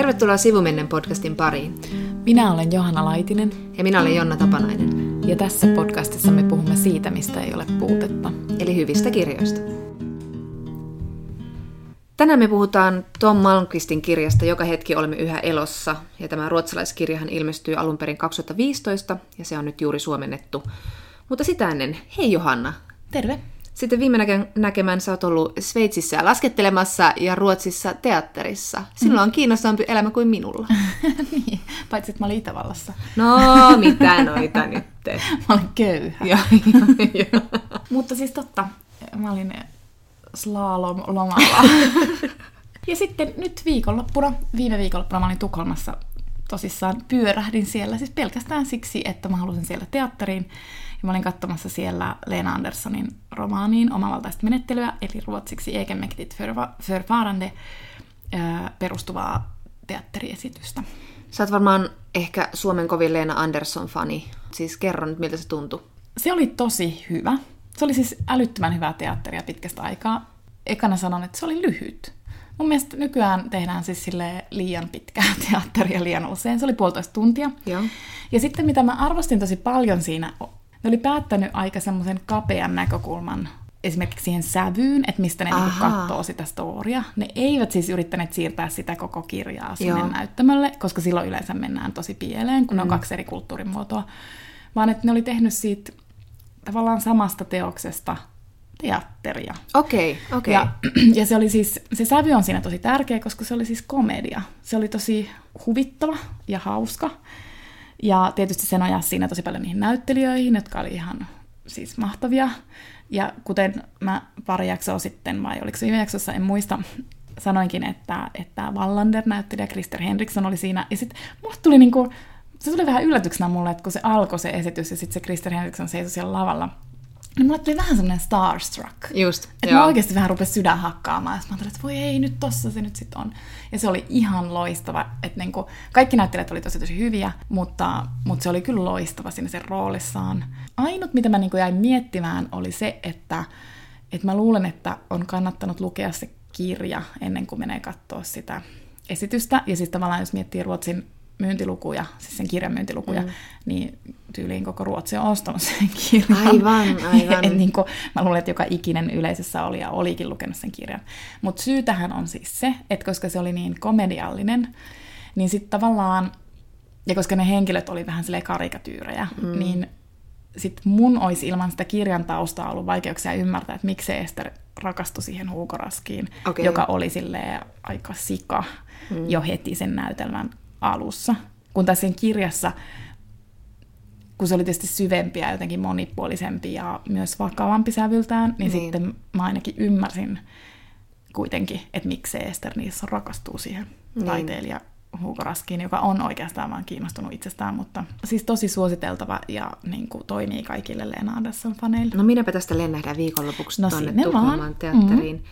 Tervetuloa Sivumennen podcastin pariin. Minä olen Johanna Laitinen. Ja minä olen Jonna Tapanainen. Ja tässä podcastissa me puhumme siitä, mistä ei ole puutetta. Eli hyvistä kirjoista. Tänään me puhutaan Tom Malmqvistin kirjasta Joka hetki olemme yhä elossa. Ja tämä ruotsalaiskirjahan ilmestyy alun perin 2015 ja se on nyt juuri suomennettu. Mutta sitä ennen, hei Johanna. Terve. Sitten viime näkemään sä oot ollut Sveitsissä laskettelemassa ja Ruotsissa teatterissa. Sinulla on kiinnostavampi elämä kuin minulla. Niin, paitsi että mä olin Itävallassa. No, mitä noita nyt? Mä olin köyhä. Joo. Mutta siis totta, mä olin slalom-lomalla. Ja sitten nyt viime viikonloppuna mä olin Tukholmassa tosissaan pyörähdin siellä, siis pelkästään siksi, että mä halusin siellä teatteriin. Ja mä olin katsomassa siellä Lena Anderssonin romaaniin omavaltaista menettelyä, eli ruotsiksi Egenmäktigt förfarande perustuvaa teatteriesitystä. Sä oot varmaan ehkä Suomen kovin Lena Andersson-fani. Siis kerro nyt, miltä se tuntui. Se oli tosi hyvä. Se oli siis älyttömän hyvää teatteria pitkästä aikaa. Ekana sanon, että se oli lyhyt. Mun mielestä nykyään tehdään siis liian pitkää teatteria liian usein. Se oli 1,5 tuntia. Joo. Ja sitten mitä mä arvostin tosi paljon siinä, ne oli päättänyt aika semmoisen kapean näkökulman esimerkiksi siihen sävyyn, että mistä ne niinku katsoo sitä storia. Ne eivät siis yrittäneet siirtää sitä koko kirjaa sinne näyttämölle, koska silloin yleensä mennään tosi pieleen, kun ne on 2 eri kulttuurimuotoa. Vaan että ne oli tehnyt siitä tavallaan samasta teoksesta teatteria. Okei. Ja se oli siis, se sävy on siinä tosi tärkeä, koska se oli siis komedia. Se oli tosi huvittava ja hauska. Ja tietysti se nojasi siinä tosi paljon niihin näyttelijöihin, jotka oli ihan siis mahtavia. Ja kuten mä pari jaksoa sitten, vai oliko se viime jaksossa, en muista, sanoinkin, että Wallander-näyttelijä Christer Henriksson oli siinä. Ja sitten mulle tuli se tuli vähän yllätyksenä mulle, että kun se alkoi se esitys ja sitten se Christer Henriksson seisoi siellä lavalla, niin mulle tuli vähän semmoinen starstruck. Just, että mä oikeasti vähän rupesin sydän hakkaamaan. Ja mä ajattelin, että voi ei, nyt tossa se nyt sit on. Ja se oli ihan loistava. Että kaikki näyttelijät oli tosi hyviä, mutta se oli kyllä loistava siinä sen roolissaan. Ainut, mitä mä jäin miettimään, oli se, että mä luulen, että on kannattanut lukea se kirja ennen kuin menee katsoa sitä esitystä. Ja siis tavallaan, jos miettii Ruotsin myyntilukuja, siis sen kirjan myyntilukuja, niin tyyliin koko Ruotsi on ostanut sen kirjan. Aivan. Mä luulen, että joka ikinen yleisössä oli ja olikin lukenut sen kirjan. Mutta syytähän on siis se, että koska se oli niin komediallinen, niin sitten tavallaan, ja koska ne henkilöt oli vähän silleen karikatyyrejä, niin sitten mun olisi ilman sitä kirjan taustaa ollut vaikeuksia ymmärtää, että miksi Ester rakastui siihen Hugo Raskiin, joka oli silleen aika sika jo heti sen näytelmän alussa. Kun tässä sen kirjassa, kun se oli tietysti syvempi ja jotenkin monipuolisempi ja myös vakavampi sävyltään, niin sitten mä ainakin ymmärsin kuitenkin, että miksi Ester niissä rakastuu siihen taiteilija Hugo Raskiin, joka on oikeastaan vaan kiinnostunut itsestään, mutta siis tosi suositeltava ja toimii kaikille Lena Andersson-faneille. No minäpä tästä lennähdään viikonlopuksi tuonne Tukholman teatteriin.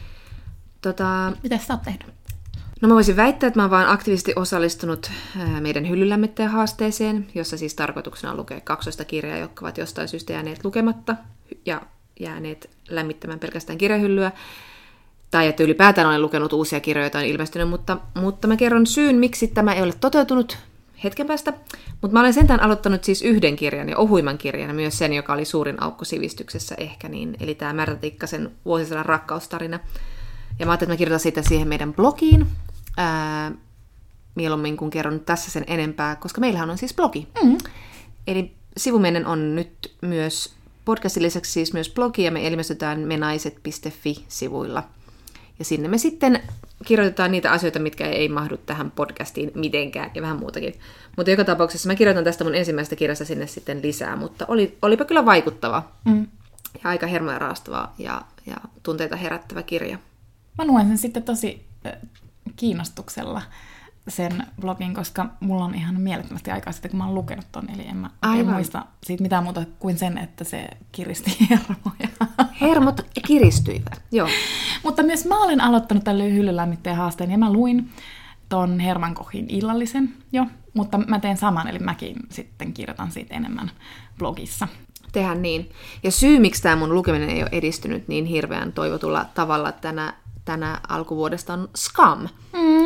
Mitä sä oot tehnyt? No mä voisin väittää, että mä oon vaan aktiivisesti osallistunut meidän hyllylämmittäjähaasteeseen, jossa siis tarkoituksena on lukea 12 kirjaa, jotka ovat jostain syystä jääneet lukematta ja jääneet lämmittämään pelkästään kirjahyllyä. Tai että ylipäätään olen lukenut uusia kirjoja, joita on ilmestynyt, mutta mä kerron syyn, miksi tämä ei ole toteutunut hetken päästä. Mutta mä olen sentään aloittanut siis yhden kirjan ja ohuimman kirjan, myös sen, joka oli suurin aukko sivistyksessä ehkä, eli tämä Märta Tikkasen Vuosisadan rakkaustarina. Ja mä ajattelin, että mä kirjoitan siitä siihen meidän blogiin, mieluummin kun kerron nyt tässä sen enempää, koska meillähän on siis blogi. Eli Sivumennen on nyt myös podcastin lisäksi siis myös blogi, ja me ilmestytään menaiset.fi-sivuilla. Ja sinne me sitten kirjoitetaan niitä asioita, mitkä ei mahdu tähän podcastiin mitenkään, ja vähän muutakin. Mutta joka tapauksessa mä kirjoitan tästä mun ensimmäistä kirjasta sinne sitten lisää, mutta olipa kyllä vaikuttava ja aika hermoja raastava ja tunteita herättävä kirja. Mä luen sen sitten tosi kiinnostuksella sen blogin, koska mulla on ihan mielettömästi aikaa sitten, kun mä oon lukenut ton, eli en muista siitä mitään muuta kuin sen, että se kiristi hermoja. Hermot kiristyivät, joo. Mutta myös mä olen aloittanut tälle hyllylämmittäjän haasteen, ja mä luin ton Herman Kochin illallisen jo, mutta mä teen saman, eli mäkin sitten kirjoitan siitä enemmän blogissa. Tehdään niin. Ja syy, miksi tämä mun lukeminen ei ole edistynyt niin hirveän toivotulla tavalla tänä alkuvuodesta on Skam.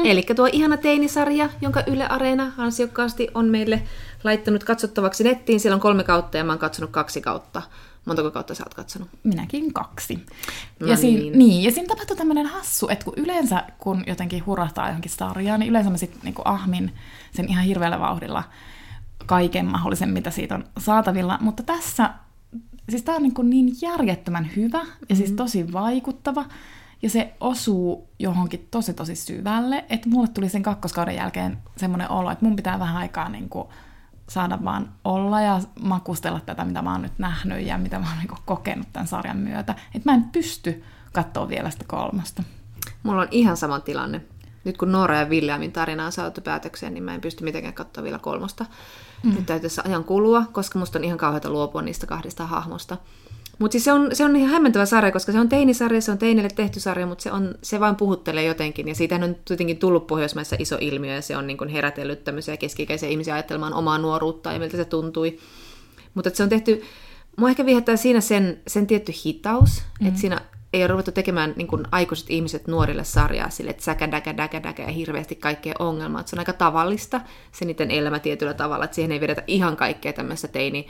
Eli tuo ihana teinisarja, jonka Yle Areena ansiokkaasti on meille laittanut katsottavaksi nettiin. Siellä on 3 kautta ja mä oon katsonut 2 kautta. Montako kautta sä oot katsonut? Minäkin 2. No ja, niin. Ja siinä tapahtui tämmöinen hassu, että kun yleensä kun jotenkin hurahtaa johonkin sarjaan, niin yleensä mä sitten niinku ahmin sen ihan hirveällä vauhdilla kaiken mahdollisen, mitä siitä on saatavilla. Mutta tässä, siis tää on niin järjettömän hyvä ja siis tosi vaikuttava. Ja se osuu johonkin tosi syvälle, että mulle tuli sen 2. kauden jälkeen semmoinen olo, että mun pitää vähän aikaa niinku saada vaan olla ja makustella tätä, mitä mä oon nyt nähnyt ja mitä mä oon niinku kokenut tämän sarjan myötä. Että mä en pysty katsoa vielä sitä 3. Mulla on ihan sama tilanne. Nyt kun Noora ja Williamin tarina on saatu päätökseen, niin mä en pysty mitenkään katsoa vielä 3. Nyt täytyisi ajan kulua, koska musta on ihan kauheata luopua niistä 2 hahmosta. Mutta siis se on ihan hämmentävä sarja, koska se on teinisarja, se on teinille tehty sarja, mutta se vain puhuttelee jotenkin. Ja siitähän on jotenkin tullut Pohjoismaissa iso ilmiö, ja se on niin kuin herätellyt tämmöisiä keski-ikäisiä ihmisiä ajattelemaan omaa nuoruutta ja miltä se tuntui. Mutta se on tehty, mua ehkä viehättää siinä sen tietty hitaus, että siinä ei ole ruvettu tekemään niin kuin aikuiset ihmiset nuorille sarjaa sille, että säkä ja hirveästi kaikkea ongelmaa. Että se on aika tavallista, se niiden elämä tietyllä tavalla, että siihen ei vedetä ihan kaikkea tämmöistä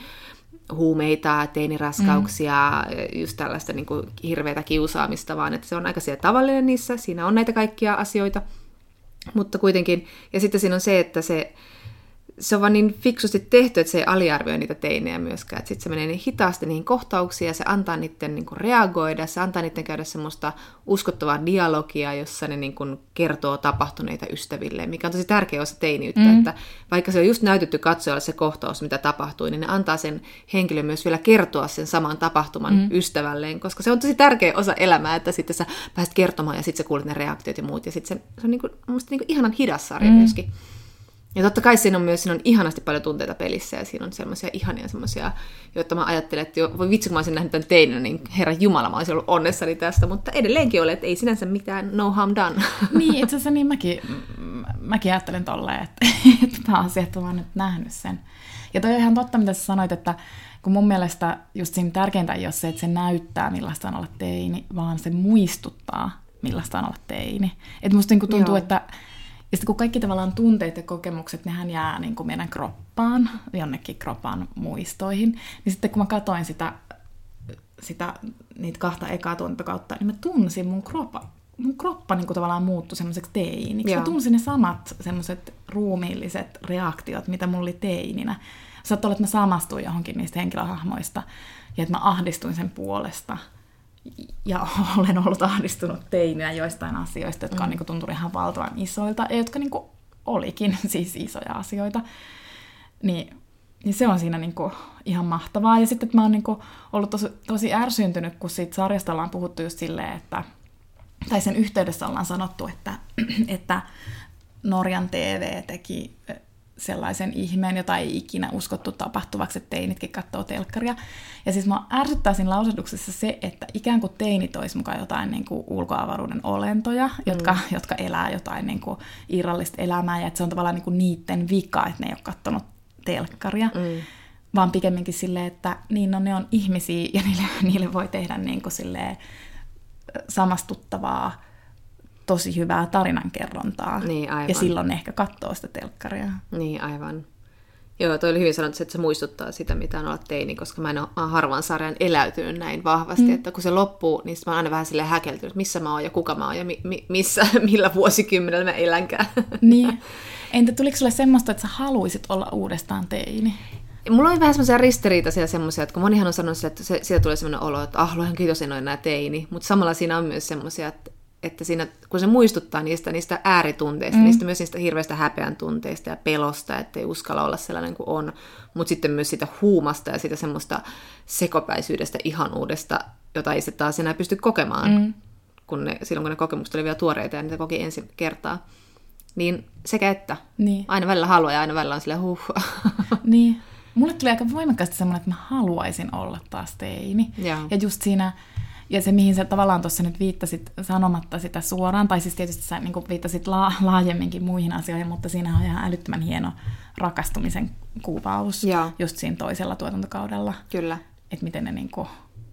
huumeita, teiniraskauksia, just tällaista niin kuin hirveätä kiusaamista, vaan että se on aika tavallinen niissä, siinä on näitä kaikkia asioita, mutta kuitenkin, ja sitten siinä on se, että se on vaan niin fiksusti tehty, että se ei aliarvioi niitä teinejä myöskään, että sitten se menee niin hitaasti niihin kohtauksiin, ja se antaa niiden niin kuin reagoida, se antaa niiden käydä semmoista uskottavaa dialogia, jossa ne niin kuin kertoo tapahtuneita ystävilleen, mikä on tosi tärkeä osa teiniyttä, että vaikka se on just näytetty katsojalle se kohtaus, mitä tapahtui, niin ne antaa sen henkilön myös vielä kertoa sen saman tapahtuman ystävälleen, koska se on tosi tärkeä osa elämää, että sitten sä pääset kertomaan, ja sitten sä kuulet ne reaktiot ja muut, ja sitten se on niin kuin, musta niin kuin ihanan hidas sarja myöskin. Ja totta kai siinä on ihanasti paljon tunteita pelissä, ja siinä on semmoisia ihania semmoisia, joita mä ajattelen, että voi vitsi, kun mä olisin nähnyt tämän teinä, niin herran jumala, mä olisin ollut onnessani tästä, mutta edelleenkin ole, että ei sinänsä mitään no harm done. Niin, itse asiassa niin mäkin ajattelen tolleen, että pääasia, että mä oon nyt nähnyt sen. Ja toi on ihan totta, mitä sä sanoit, että kun mun mielestä just siinä tärkeintä ei ole se, että se näyttää, millaista on olla teini, vaan se muistuttaa, millaista on olla teini. Että musta niin tuntuu, että ja sitten kun kaikki tavallaan tunteet ja kokemukset, nehän jää niin kuin meidän kroppaan, jonnekin kropan muistoihin, niin sitten kun mä katsoin niitä 2 ekaa tuotantokautta, niin mä tunsin mun kroppa niin kuin tavallaan muuttui semmoiseksi teiniksi. Mä tunsin ne samat semmoiset ruumiilliset reaktiot, mitä mulla oli teininä. Saattoi olla, että mä samastuin johonkin niistä henkilöhahmoista ja että mä ahdistuin sen puolesta. Ja olen ollut ahdistunut teininä joistain asioista, jotka on niin kuin tuntunut ihan valtavan isoilta, ja jotka niin kuin olikin siis isoja asioita. Niin se on siinä niin kuin ihan mahtavaa. Ja sitten että mä oon niin kuin ollut tosi ärsyntynyt, kun siitä sarjasta ollaan puhuttu just silleen, tai sen yhteydessä ollaan sanottu, että Norjan TV teki sellaisen ihmeen, jota ei ikinä uskottu tapahtuvaksi, että teinitkin katsoo telkkaria. Ja siis mä ärsyttää siinä lausahduksessa se, että ikään kuin teinit olisi mukaan jotain niin kuin ulkoavaruuden olentoja, jotka elää jotain niin kuin irrallista elämää, ja että se on tavallaan niin kuin niiden vika, että ne ei ole katsonut telkkaria, vaan pikemminkin silleen, että niin, no, ne on ihmisiä, ja niille voi tehdä niin kuin silleen samastuttavaa, tosi hyvää tarinankerrontaa. Niin, aivan. Ja silloin ne ehkä katsoo sitä telkkaria. Niin, aivan. Joo, toi oli hyvin sanottu, että se muistuttaa sitä, mitä on olla teini, koska mä en ole harvan sarjan eläytynyt näin vahvasti, että kun se loppuu, niin mä oon aina vähän silleen häkeltynyt, missä mä oon ja kuka mä oon ja millä vuosikymmenellä mä elänkään. Niin. Entä tuliko sulle semmoista, että sä haluisit olla uudestaan teini? Mulla oli vähän semmoisia ristiriitaisia semmoisia, että kun monihan on sanonut, että siitä tulee semmoinen olo, että luojan kiitos, en ole enää teini, mutta samalla siinä on myös semmoisia, että siinä, kun se muistuttaa niistä ääritunteista, myös niistä hirveistä häpeän tunteista ja pelosta, ettei uskalla olla sellainen kuin on, mutta sitten myös siitä huumasta ja siitä semmoista sekopäisyydestä, ihanuudesta, jota ei se taas enää pysty kokemaan, silloin kun ne kokemukset oli vielä tuoreita ja niitä koki ensi kertaa. Niin sekä että. Niin. Aina välillä haluaa ja aina välillä on silleen Niin. Mulle tuli aika voimakkaasti semmoinen, että mä haluaisin olla taas teini. Ja just siinä, ja se mihin sä tavallaan tuossa nyt viittasit sanomatta sitä suoraan, tai siis tietysti sä niin kuin viittasit laajemminkin muihin asioihin, mutta siinä on ihan älyttömän hieno rakastumisen kuvaus just siinä toisella tuotantokaudella. Kyllä. Että miten ne niin kuin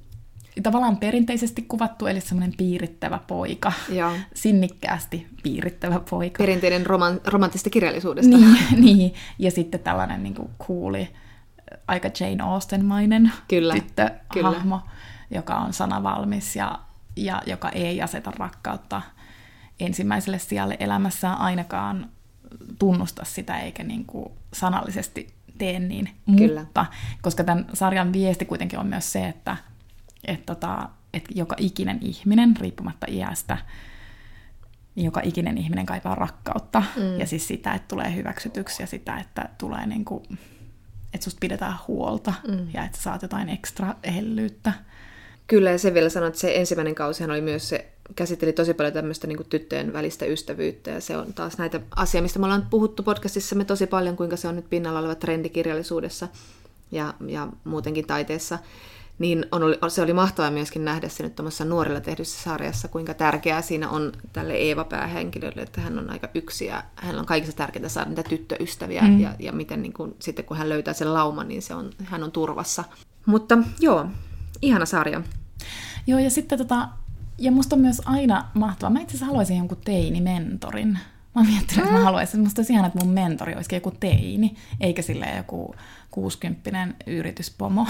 tavallaan perinteisesti kuvattu, eli semmoinen piirittävä poika. Joo. Sinnikkäästi piirittävä poika. Perinteinen romanttista kirjallisuudesta. Niin, ja sitten tällainen niin kuin cooli, aika Jane Austen-mainen tyttöhahmo, joka on sanavalmis ja joka ei aseta rakkautta ensimmäiselle sijalle elämässään ainakaan tunnusta sitä, eikä niin kuin sanallisesti tee niin. Kyllä. Mutta koska tämän sarjan viesti kuitenkin on myös se, että joka ikinen ihminen, riippumatta iästä, niin joka ikinen ihminen kaipaa rakkautta. Ja siis sitä, että tulee hyväksytyksi ja sitä, että tulee niin kuin, että susta pidetään huolta ja että sä saat jotain ekstra hellyyttä. Kyllä, ja sen vielä sanoin, että se ensimmäinen kausihan oli myös se, käsitteli tosi paljon tämmöistä niin kuin tyttöjen välistä ystävyyttä, ja se on taas näitä asioita, mistä me ollaan puhuttu podcastissamme tosi paljon, kuinka se on nyt pinnalla oleva trendi kirjallisuudessa ja muutenkin taiteessa. Niin se oli mahtavaa myöskin nähdä se nyt tuommoisessa nuorilla tehdyssä sarjassa, kuinka tärkeää siinä on tälle Eeva-päähenkilölle, että hän on aika yksi ja hän on kaikista tärkeintä saada niitä tyttöystäviä ja miten niin kuin, sitten kun hän löytää sen lauman, niin hän on turvassa. Mutta joo, ihana sarja. Joo, ja sitten ja musta on myös aina mahtavaa. Mä itse asiassa haluaisin jonkun teinimentorin. Mä oon miettinyt, että mä haluaisin. Musta olisi ihana, että mun mentori olisikin joku teini, eikä silleen joku 60 yrityspomo.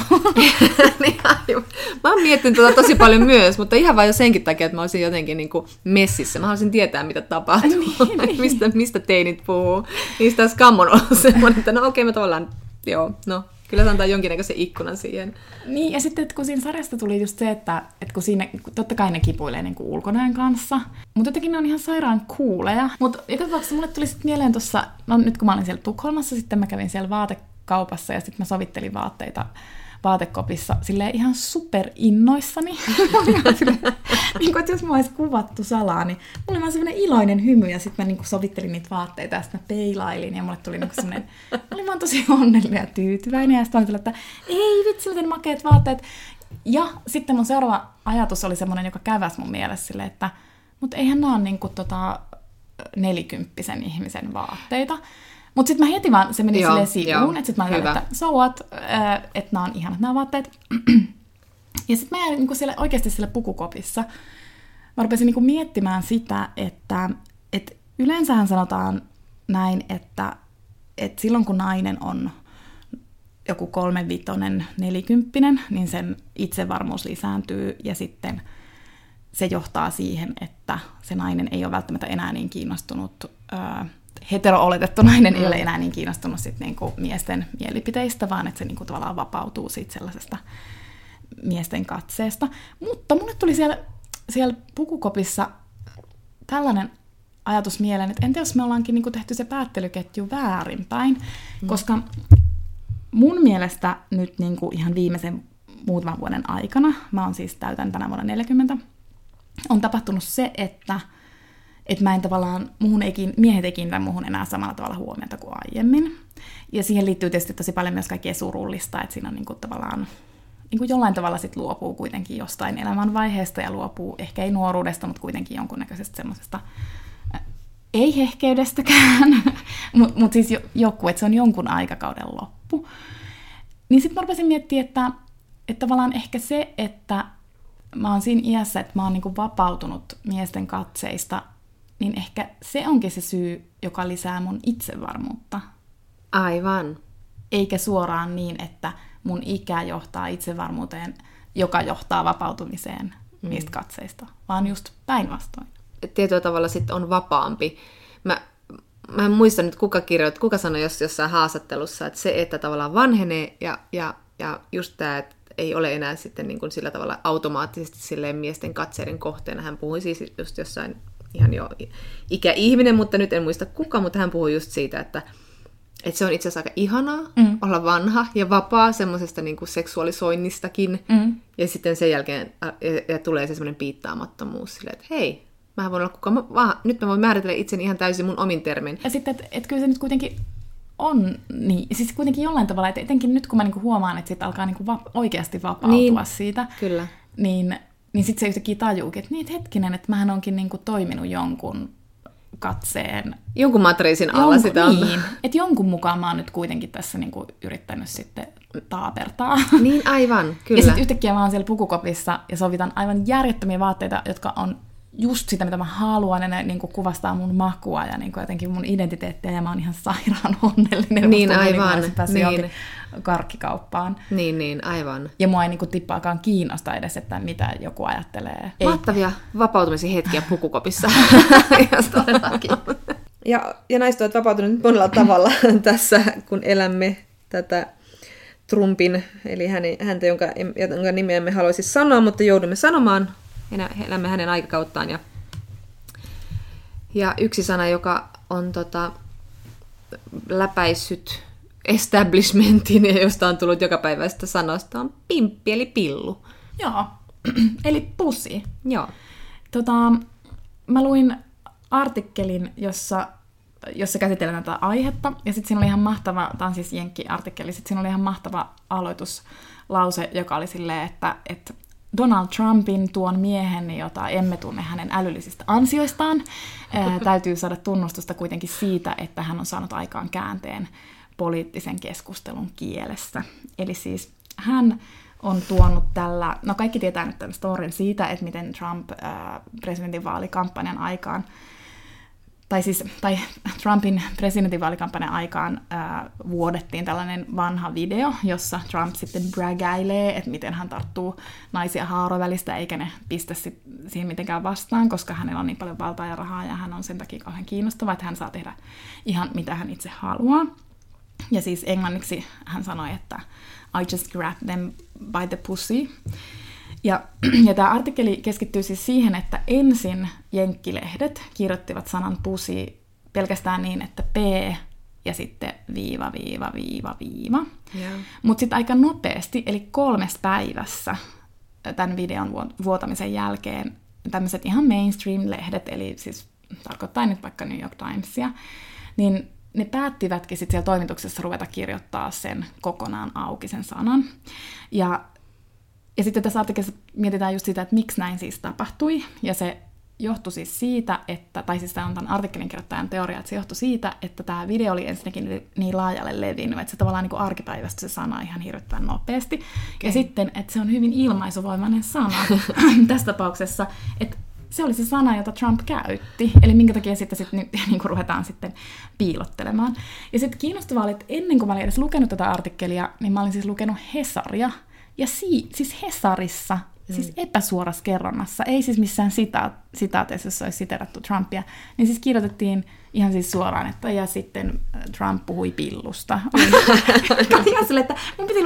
Mä oon miettinyt tosi paljon myös, mutta ihan vain jo senkin takia, että mä olisin jotenkin niin kuin messissä. Mä haluaisin tietää, mitä tapahtuu, mistä teinit puhuu. Niistä Skam on ollut semmoinen, että no okei, mä tavallaan, joo, no. Kyllä se antaa jonkinnäköisen ikkunan siihen. Niin, ja sitten kun siinä sarjasta tuli just se, että kun siinä, totta kai ne kipuilee niin kuin ulkonäön kanssa, mutta jotenkin ne on ihan sairaan cooleja. Mutta joka tapauksessa mulle tuli sitten mieleen tuossa, no nyt kun mä olin siellä Tukholmassa, sitten mä kävin siellä vaatekaupassa ja sitten mä sovittelin vaatteita vaatekopissa silleen ihan superinnoissani. Niin kuin, että jos mä olisin kuvattu salaa, niin mulla oli vaan semmoinen iloinen hymy, ja sitten mä niin kuin sovittelin niitä vaatteita, ja sitten mä peilailin, ja mulle tuli niin semmoinen, mä olin vaan tosi onnellinen ja tyytyväinen, ja sitten mä olin, että ei vitsi, miten makeat vaatteet. Ja sitten mun seuraava ajatus oli semmoinen, joka käväsi mun mielessä silleen, että mutta eihän nämä ole niin kuin 40-vuotiaan ihmisen vaatteita. Mutta sitten mä heti vaan, se meni silleen sivuun, että sitten mä olin, että so what, että nämä on ihanat nämä vaatteet. Ja sitten mä jäin niinku oikeasti siellä pukukopissa. Mä rupesin niinku miettimään sitä, että yleensähän sanotaan näin, että silloin kun nainen on joku 35, 40, niin sen itsevarmuus lisääntyy ja sitten se johtaa siihen, että se nainen ei ole välttämättä enää niin kiinnostunut, hetero-oletettu nainen ei ole enää niin kiinnostunut sit niinku miesten mielipiteistä, vaan että se niinku tavallaan vapautuu siitä sellaisesta miesten katseesta. Mutta mulle tuli siellä pukukopissa tällainen ajatus mieleen, että entä jos me ollaankin niinku tehty se päättelyketju väärinpäin, koska mun mielestä nyt niinku ihan viimeisen muutaman vuoden aikana, mä oon siis täytän tänä vuonna 40, on tapahtunut se, että mä en tavallaan, miehet ei kiinnitä muuhun enää samalla tavalla huomiota kuin aiemmin. Ja siihen liittyy tietysti tosi paljon myös kaikkea surullista, että siinä on niinku tavallaan, niinku jollain tavalla sit luopuu kuitenkin jostain elämänvaiheesta ja luopuu, ehkä ei nuoruudesta, mutta kuitenkin jonkunnäköisestä semmoisesta, ei hehkeydestäkään, mutta siis joku, että se on jonkun aikakauden loppu. Niin sitten mä rupesin miettimään, että tavallaan ehkä se, että mä oon siinä iässä, että mä oon niinku vapautunut miesten katseista, niin ehkä se onkin se syy, joka lisää mun itsevarmuutta. Aivan. Eikä suoraan niin, että mun ikä johtaa itsevarmuuteen, joka johtaa vapautumiseen niistä katseista, vaan just päinvastoin. Tietyllä tavalla sitten on vapaampi. Mä en muista nyt, kuka sanoi jossain haastattelussa, että se, että tavallaan vanhenee ja just tämä, että ei ole enää sitten niin kuin sillä tavalla automaattisesti silleen miesten katseiden kohteena. Hän puhui siis just jossain ihan jo ikäihminen, mutta nyt en muista kuka, mutta hän puhui just siitä, että se on itse asiassa aika ihanaa olla vanha ja vapaa semmoisesta niin kuin seksuaalisoinnistakin. Ja sitten sen jälkeen ja tulee se semmoinen piittaamattomuus silleen, että hei, mähän voin olla kuka, nyt mä voin määritellä itseni ihan täysin mun omin termin. Ja sitten, että kyllä se nyt kuitenkin on, niin, siis kuitenkin jollain tavalla, että etenkin nyt kun mä niinku huomaan, että sit alkaa niinku oikeasti vapautua siitä, kyllä. Niin sitten se yhtäkkiä tajuukin, että niin hetkinen, että mähän onkin niinku toiminut jonkun katseen. Jonkun matriisin alla sitä on. Niin, että jonkun mukaan mä oon nyt kuitenkin tässä niinku yrittänyt sitten taapertaa. Niin aivan, kyllä. Ja sitten yhtäkkiä mä oon siellä pukukopissa ja sovitan aivan järjettömiä vaatteita, jotka on just sitä, mitä mä haluan, ja ne niin kuin kuvastaa mun makua ja niin kuin jotenkin mun identiteettiä, ja mä oon ihan sairaan onnellinen. Niin aivan. Niin karkkikauppaan. Niin, aivan. Ja mua ei niin kuin tippaakaan kiinnosta edes, että mitä joku ajattelee. Mahtavia vapautumisen hetkiä pukukopissa. Ja naiset ovat vapautuneet monella tavalla tässä, kun elämme tätä Trumpin, eli häntä, jonka nimeä emme haluaisi sanoa, mutta joudumme sanomaan. Elämme hänen aikakauttaan. Ja yksi sana, joka on läpäissyt establishmentin ja josta on tullut jokapäiväistä sanoista, on pimppi eli pillu. Joo, eli pussy. Joo. Mä luin artikkelin, jossa käsitellään tätä aihetta, ja sitten siinä oli ihan mahtava, tämä on siis Jenkki-artikkeli, sitten siinä oli ihan mahtava aloituslause, joka oli silleen, että Donald Trumpin, tuon miehen, jota emme tunne hänen älyllisistä ansioistaan, täytyy saada tunnustusta kuitenkin siitä, että hän on saanut aikaan käänteen poliittisen keskustelun kielessä. Eli siis hän on tuonut tällä, no kaikki tietää nyt tämän storyn siitä, että miten Trump presidentinvaalikampanjan aikaan, tai Trumpin presidentinvaalikampanjan aikaan vuodettiin tällainen vanha video, jossa Trump sitten bragailee, että miten hän tarttuu naisia haarovälistä, eikä ne pistä siihen mitenkään vastaan, koska hänellä on niin paljon valtaa ja rahaa, ja hän on sen takia kauhean kiinnostava, että hän saa tehdä ihan mitä hän itse haluaa. Ja siis englanniksi hän sanoi, että I just grabbed them by the pussy. Ja tämä artikkeli keskittyy siis siihen, että ensin jenkkilehdet kirjoittivat sanan pussy pelkästään niin, että P ja sitten viiva. Yeah. Mutta sitten aika nopeasti, eli 3 päivässä tämän videon vuotamisen jälkeen, tämmöiset ihan mainstream-lehdet, eli siis tarkoittaa nyt vaikka New York Timesia, niin ne päättivätkin sitten siellä toimituksessa ruveta kirjoittaa sen kokonaan auki sen sanan. Ja sitten tässä artikkelissa mietitään just sitä, että miksi näin siis tapahtui, ja se johtui siis siitä, tai siis tämä on tämän artikkelin kirjoittajan teoria, että se johtui siitä, että tämä video oli ensinnäkin niin laajalle levinnyt, että se tavallaan niin kuin arkipäivästyi se sana ihan hirveän nopeasti, okay. Ja sitten, että se on hyvin ilmaisuvoimainen sana tässä tapauksessa, että se oli se sana, jota Trump käytti, eli minkä takia sitten niin kuin ruvetaan sitten piilottelemaan. Ja sitten kiinnostavaa oli, että ennen kuin mä olin edes lukenut tätä artikkelia, niin mä olin siis lukenut Hesaria, ja siis Hesarissa, siis epäsuorassa kerronnassa, ei siis missään sitaateissa, jossa olisi siterattu Trumpia, niin siis kirjoitettiin ihan siis suoraan, että ja sitten Trump puhui pillusta. Ihan silleen, että mun piti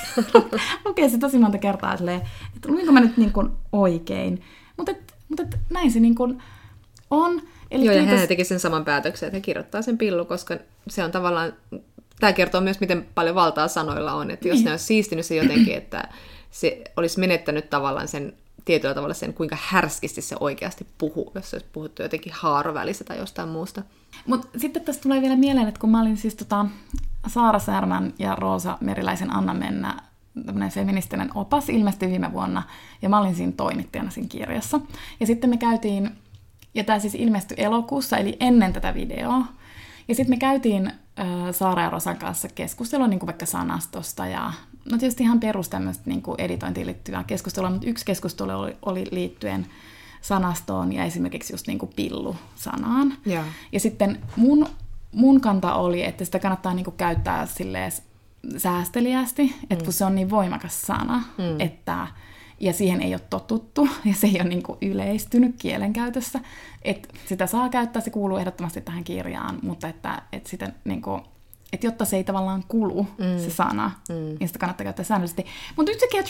lukea se tosi monta kertaa, että luinko mä nyt niin kuin oikein. Mutta näin se niin kuin on. Eli joo, ja hän teki sen saman päätöksen, että hän kirjoittaa sen pillu, koska se on tavallaan, tämä kertoo myös, miten paljon valtaa sanoilla on, että jos ne olisi siistinyt se jotenkin, että se olisi menettänyt tavallaan sen, tietyllä tavalla sen, kuinka härskisti se oikeasti puhuu, jos se olisi puhuttu jotenkin haarovälissä tai jostain muusta. Mutta sitten tästä tulee vielä mieleen, että kun mä olin siis Saara Särmän ja Roosa Meriläisen Anna Mennä, tämmöinen feministinen opas, ilmestyi viime vuonna, ja mä olin siinä toimittajana siinä kirjassa. Ja sitten me käytiin, ja tämä siis ilmestyi elokuussa, eli ennen tätä videoa, ja sitten me käytiin Saara ja Rosan kanssa keskustelua niin kuin vaikka sanastosta, ja no tietysti ihan perus tämmöistä niin kuin editointiin liittyvää keskustelua, mutta yksi keskustelu oli liittyen sanastoon ja esimerkiksi just niin kuin pillu-sanaan. Yeah. Ja sitten mun kanta oli, että sitä kannattaa niin kuin käyttää silleen säästeliästi, että kun se on niin voimakas sana, ja siihen ei ole totuttu, ja se ei ole niin kuin yleistynyt kielenkäytössä, että sitä saa käyttää, se kuuluu ehdottomasti tähän kirjaan, mutta että sitä niin kuin, että jotta se ei tavallaan kulu, se sana, niin sitä kannattaa käyttää säännöllisesti. Mutta nyt sekin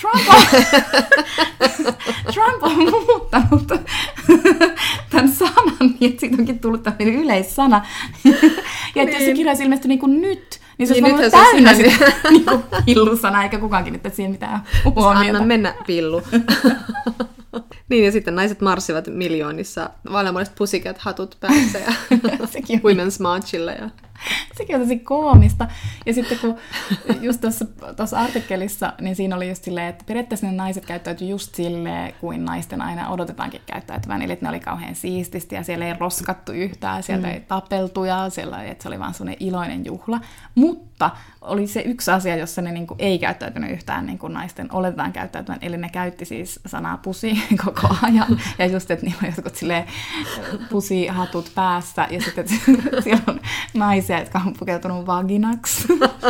Trump on muuttanut tämän sanan, niin että siitä onkin tullut tämmöinen yleissana. Ja että jos se kirja olisi ilmestynyt niin kuin nyt, niin se olisi ollut täynnä niin kuin pillusana, eikä kukaan kiinnittäisi siihen mitään huomiota. Anna mennä pillu. Niin, ja sitten naiset marssivat miljoonissa vaaleanmuodoiset Pussycat-hatut päässä ja Women's Marchilla. Ja Sekin on tosi koomista. Ja sitten kun just tuossa artikkelissa, niin siinä oli just silleen, että periaatteessa ne naiset käyttäytyi just silleen, kuin naisten aina odotetaankin käyttäytyvän. Eli että ne oli kauhean siististi ja siellä ei roskattu yhtään, sieltä ei tapeltu ja siellä, että se oli vaan sellainen iloinen juhla. Mutta oli se yksi asia, jossa ne niinku ei käyttäytynyt yhtään niin kuin naisten oletetaan käyttäytyvän. Eli ne käytti siis sanaa pusi koko ajan. Ja just, että niillä on jotkut silleen pusihatut päässä ja sitten siellä on naisia, jotka on pukeutunut vaginaksi.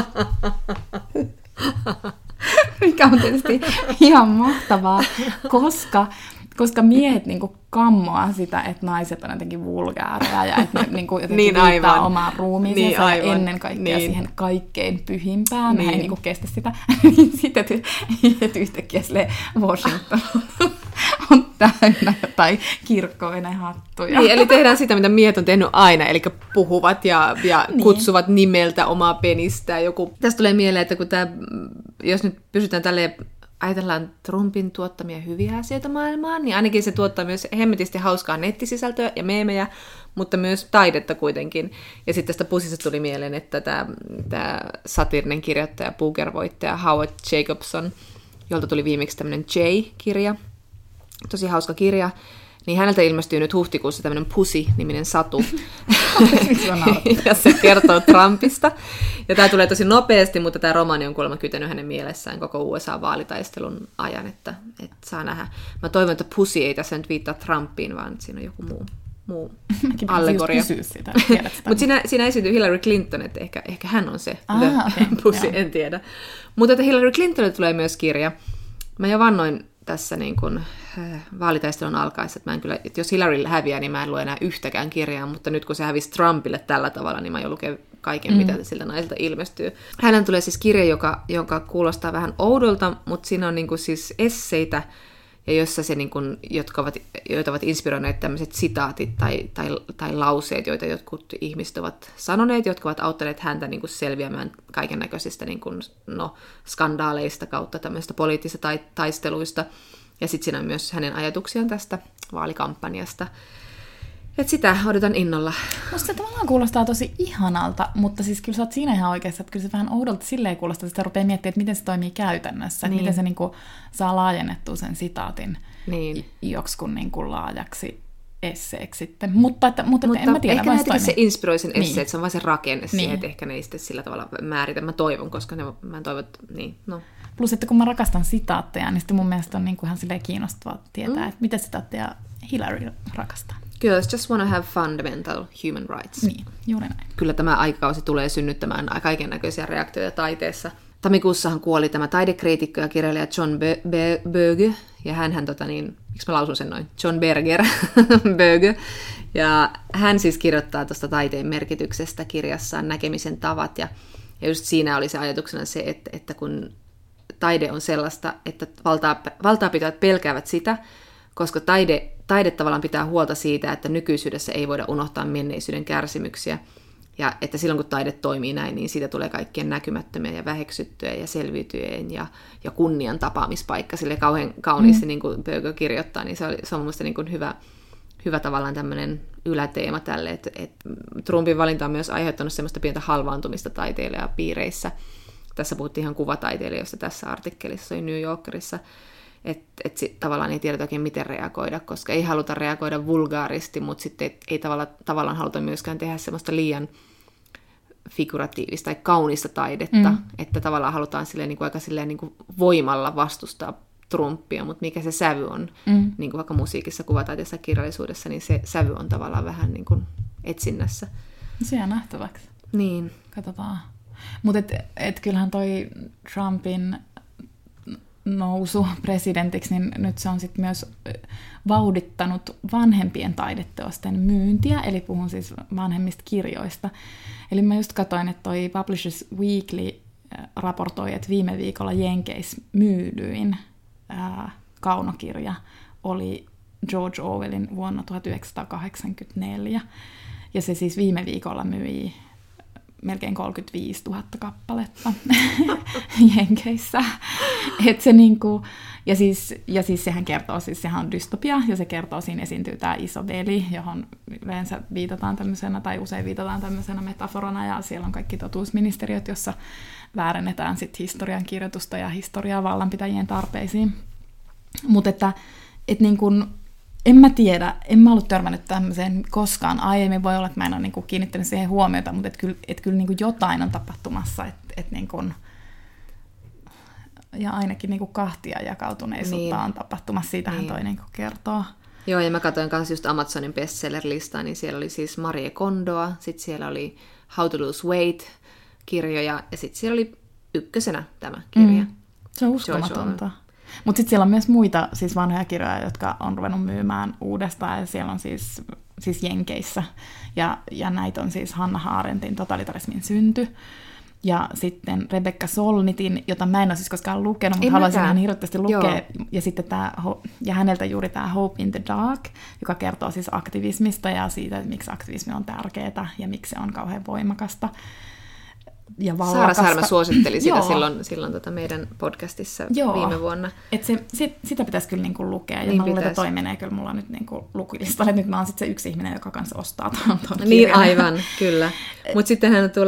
Mikä on tietysti ihan mahtavaa, koska miehet niinku kammoaa sitä, että naiset on jotenkin vulgaareja ja että ne niinku jotenkin viittaa omaan ruumiinsa ja ennen kaikkea siihen kaikkein pyhimpään. Niin. He ei niinku kestä sitä. Sitten että yhtäkkiä Washington on täynnä jotain kirkkoinen hattuja. Niin, eli tehdään sitä, mitä miehet on tehnyt aina, eli puhuvat ja niin. Kutsuvat nimeltä omaa penistään. Tästä tulee mieleen, että kun jos nyt pysytään tälleen, ajatellaan Trumpin tuottamia hyviä asioita maailmaan, niin ainakin se tuottaa myös hemmetisti hauskaa nettisisältöä ja meemejä, mutta myös taidetta kuitenkin. Ja sitten tästä pusista tuli mieleen, että tämä satiirinen kirjoittaja, Booker-voittaja Howard Jacobson, jolta tuli viimeksi tämmöinen J-kirja, tosi hauska kirja, niin häneltä ilmestyy nyt huhtikuussa tämmöinen Pussy-niminen satu. Ja se kertoo Trumpista. Ja tämä tulee tosi nopeasti, mutta tämä romaani on kuulemma kytänyt hänen mielessään koko USA-vaalitaistelun ajan, että saa nähdä. Mä toivon, että Pussy ei tässä nyt viittaa Trumpiin, vaan siinä on joku muu allegoria. Mutta siinä esiintyy Hillary Clinton, että ehkä hän on se Pussy, en tiedä. Mutta että Hillary Clintonille tulee myös kirja. Mä jo vannoin tässä niin kuin vaalitaistelun alkaessa, että jos Hillary häviää, niin mä en lue enää yhtäkään kirjaa, mutta nyt kun se hävisi Trumpille tällä tavalla, niin mä jo luken kaiken, mitä siltä naiselta ilmestyy. Hänen tulee siis kirja, joka kuulostaa vähän oudolta, mutta siinä on niin kuin siis esseitä, ja jossa se, niin kuin, joita ovat inspiroineet tämmöiset sitaatit tai lauseet, joita jotkut ihmiset ovat sanoneet, jotka ovat auttaneet häntä niin kuin selviämään kaiken näköisistä niin kuin, skandaaleista kautta tämmöistä poliittisista taisteluista. Ja sitten siinä on myös hänen ajatuksiaan tästä vaalikampanjasta. Että sitä odotan innolla. Musta se tavallaan kuulostaa tosi ihanalta, mutta siis kyllä sä oot siinä ihan oikeassa, että kyllä se vähän oudolta silleen kuulostaa, että sitä rupeaa miettimään, että miten se toimii käytännössä, niin. Miten se niinku saa laajennettua sen sitaatin joksikun niinku laajaksi esseeksi sitten. Mutta en mä tiedä, ehkä näitä se inspiroi sen esseen, että se on vaan se rakenne siihen, että ehkä ne ei sitten sillä tavalla määritä. Mä toivon, koska mä toivon, että Plus, että kun mä rakastan sitaatteja, niin sitten mun mielestä on niinku ihan silleen kiinnostavaa tietää, että mitä sitaatteja Hillary rakastaa. Girls just want to have fundamental human rights. Niin, juuri näin. Kyllä tämä aikakausi tulee synnyttämään kaiken näköisiä reaktioita taiteessa. Tammikuussahan kuoli tämä taidekriitikko ja kirjailija John Berger, ja hänhän, miksi mä lausun sen noin? John Berger, Berger. Ja hän siis kirjoittaa tuosta taiteen merkityksestä kirjassaan Näkemisen tavat, ja just siinä oli se ajatuksena se, että kun taide on sellaista, että valtaapitävät pelkäävät sitä, koska taide tavallaan pitää huolta siitä, että nykyisyydessä ei voida unohtaa menneisyyden kärsimyksiä. Ja että silloin kun taide toimii näin, niin siitä tulee kaikkien näkymättömiä ja väheksyttyjä ja selviytyjien ja kunnian tapaamispaikka. Sille kauhean kauniisti, niin kuin Berger kirjoittaa, niin se on mun mielestä niin kuin hyvä tavallaan tämmöinen yläteema tälle. Että Trumpin valinta on myös aiheuttanut semmoista pientä halvaantumista taiteilijapiireissä. Tässä puhuttiin ihan kuvataiteilijoista tässä artikkelissa, se oli New Yorkerissa. Että tavallaan ei tiedetä oikein miten reagoida, koska ei haluta reagoida vulgaaristi, mutta sitten ei tavallaan haluta myöskään tehdä semmoista liian figuratiivista tai kaunista taidetta, että tavallaan halutaan silleen, niin kuin aika silleen, niin kuin voimalla vastustaa Trumpia, mutta mikä se sävy on, niin kuin vaikka musiikissa, kuvataiteessa, kirjallisuudessa, niin se sävy on tavallaan vähän niin kuin etsinnässä. Se jää nähtäväksi. Niin. Katsotaan. Mutta et kyllähän toi Trumpin nousu presidentiksi, niin nyt se on sitten myös vauhdittanut vanhempien taideteosten myyntiä, eli puhun siis vanhemmista kirjoista. Eli mä just katsoin, että toi Publishers Weekly raportoi, että viime viikolla Jenkeissä myydyin kaunokirja oli George Orwellin vuonna 1984. Ja se siis viime viikolla myi melkein 35 000 kappaletta Jenkeissä. Et se niinku, ja siis sehän kertoo, siis sehän on dystopia, ja se kertoo, siinä esiintyy tämä iso veli, johon yleensä viitataan tämmöisenä, tai usein viitataan tämmöisenä metaforana, ja siellä on kaikki totuusministeriöt, jossa väärennetään sit historian kirjoitusta ja historiaa vallanpitäjien tarpeisiin. Mutta että niin kun, en mä tiedä, en mä ollut törmännyt tämmöiseen koskaan aiemmin, voi olla, että mä en ole niin kuin kiinnittänyt siihen huomiota, mutta kyllä niin kuin jotain on tapahtumassa, niin kuin, ja ainakin niin kuin kahtia jakautuneisuutta on tapahtumassa, siitähän toi niin kuin kertoo. Joo, ja mä katsoin kanssa just Amazonin bestseller-listaa, niin siellä oli siis Marie Kondoa, sitten siellä oli How to Lose Weight-kirjoja, ja sitten siellä oli ykkösenä tämä kirja. Se on uskomatonta. Mutta sitten siellä on myös muita siis vanhoja kirjoja, jotka on ruvennut myymään uudestaan, ja siellä on siis Jenkeissä. Ja näitä on siis Hannah Arendtin Totalitarismin synty, ja sitten Rebecca Solnitin, jota mä en ole siis koskaan lukenut, mutta haluaisin ihan hirveästi lukea. Ja sitten ja häneltä juuri tämä Hope in the Dark, joka kertoo siis aktivismista ja siitä, että miksi aktivismi on tärkeää ja miksi se on kauhean voimakasta. Ja Saara Särmä suositteli sitä silloin meidän podcastissa viime vuonna. Et sitä pitäisi kyllä niinku lukea, ja niin mä luulen, että toi menee kyllä mulla nyt niinku lukilistalle. Nyt mä oon sitten se yksi ihminen, joka kanssa ostaa tuon kirjan. Niin aivan, kyllä. Mutta sittenhän tuolla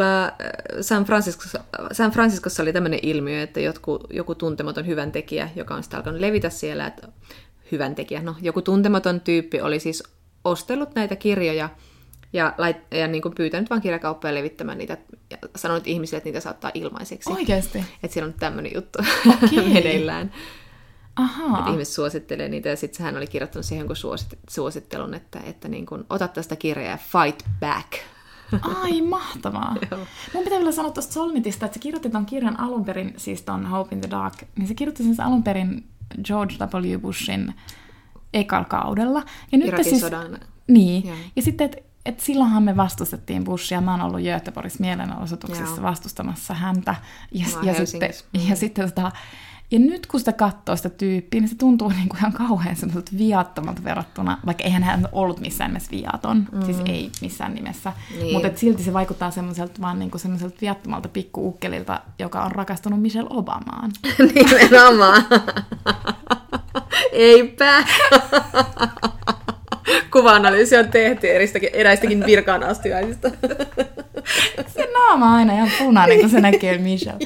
San Franciscossa oli tämmöinen ilmiö, että joku tuntematon hyväntekijä, joka on sitten alkanut levitä siellä, että joku tuntematon tyyppi oli siis ostellut näitä kirjoja, ja niin kuin pyytänyt vaan kirjakauppoja levittämään niitä ja sanonut ihmisille, että niitä saattaa ilmaiseksi. Oikeasti? Että siellä on tämmöinen juttu meneillään. Ahaa. Että ihmiset suosittelee niitä, ja sitten hän oli kirjoittanut siihen jonkun suosittelun, että niin kuin, ota tästä kirjaa ja fight back. Ai, mahtavaa. Mun pitää vielä sanoa tuosta Solnitista, että se kirjoitti ton kirjan alun perin, siis ton Hope in the Dark, niin se kirjoitti sen alun perin George W. Bushin ekalla kaudella. Ja nyt Irakin sodan. Niin, ja sitten, että silloinhan me vastustettiin Bushia. Mä oon ollut Göteborgissa mielenosoituksessa vastustamassa häntä. Ja nyt kun sitä katsoo sitä tyyppiä, niin se tuntuu niin kuin ihan kauhean semmoiselta viattomalta verrattuna, vaikka eihän hän ollut missään nimessä viaton, siis ei missään nimessä. Niin. Mutta silti se vaikuttaa semmoiselta vaan niin kuin semmoiselta viattomalta pikku-ukkelilta, joka on rakastunut Michelle Obamaan. Nimenomaan. Eipä. Kuva-analyysi on tehty eräistäkin virkaan-astiaisista. Se naama on aina ihan punainen, kun se näkee Michelle.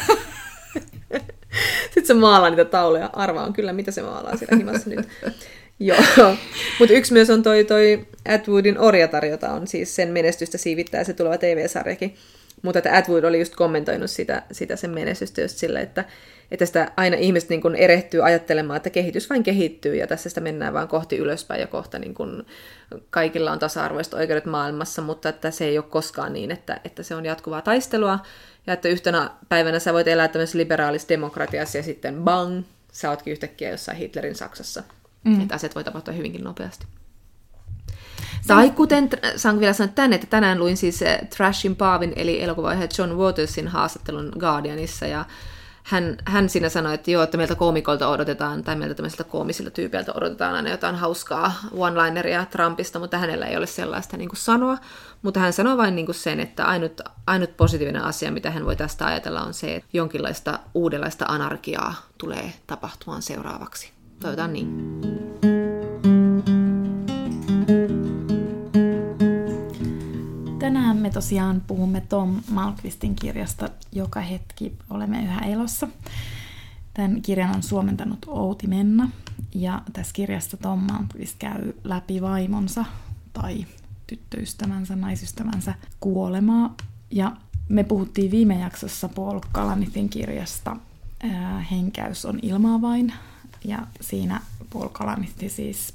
Sitten se maalaa niitä tauluja. Arvaan kyllä, mitä se maalaa siellä himassa nyt. Joo. Mutta yksi myös on toi Atwoodin Orjatar, jota on siis sen menestystä siivittää se tuleva TV-sarjakin. Mutta että Atwood oli just kommentoinut sitä sen menestystä just sillä, että sitä aina ihmiset niin kun erehtyy ajattelemaan, että kehitys vain kehittyy ja tässä sitä mennään vaan kohti ylöspäin ja kohta niin kun kaikilla on tasa-arvoiset oikeudet maailmassa, mutta että se ei ole koskaan niin, että se on jatkuvaa taistelua ja että yhtenä päivänä sä voit elää tämmöisessä liberaalissa demokratiassa ja sitten bang, sä ootkin yhtäkkiä jossain Hitlerin Saksassa. Että asiat voi tapahtua hyvinkin nopeasti. Tai kuten saanko vielä sanoa tänne, että tänään luin siis Trashin Paavin eli elokuvaaja John Watersin haastattelun Guardianissa ja hän siinä sanoi, että joo, että meiltä koomikolta odotetaan, tai meiltä tämmöisiltä koomisilta tyypeiltä odotetaan aina jotain hauskaa one-lineria Trumpista, mutta hänellä ei ole sellaista niin kuin sanoa. Mutta hän sanoi vain niin kuin sen, että ainut positiivinen asia, mitä hän voi tästä ajatella, on se, että jonkinlaista uudenlaista anarkiaa tulee tapahtumaan seuraavaksi. Toivotaan niin. Tänään me tosiaan puhumme Tom Malmqvistin kirjasta Joka hetki olemme yhä elossa. Tämän kirjan on suomentanut Outi Menna, ja tässä kirjassa Tom Malmqvist käy läpi vaimonsa tai tyttöystävänsä, naisystävänsä kuolemaa. Ja me puhuttiin viime jaksossa Paul Kalanithin kirjasta Henkäys on ilmaa vain, ja siinä Paul Kalanithi siis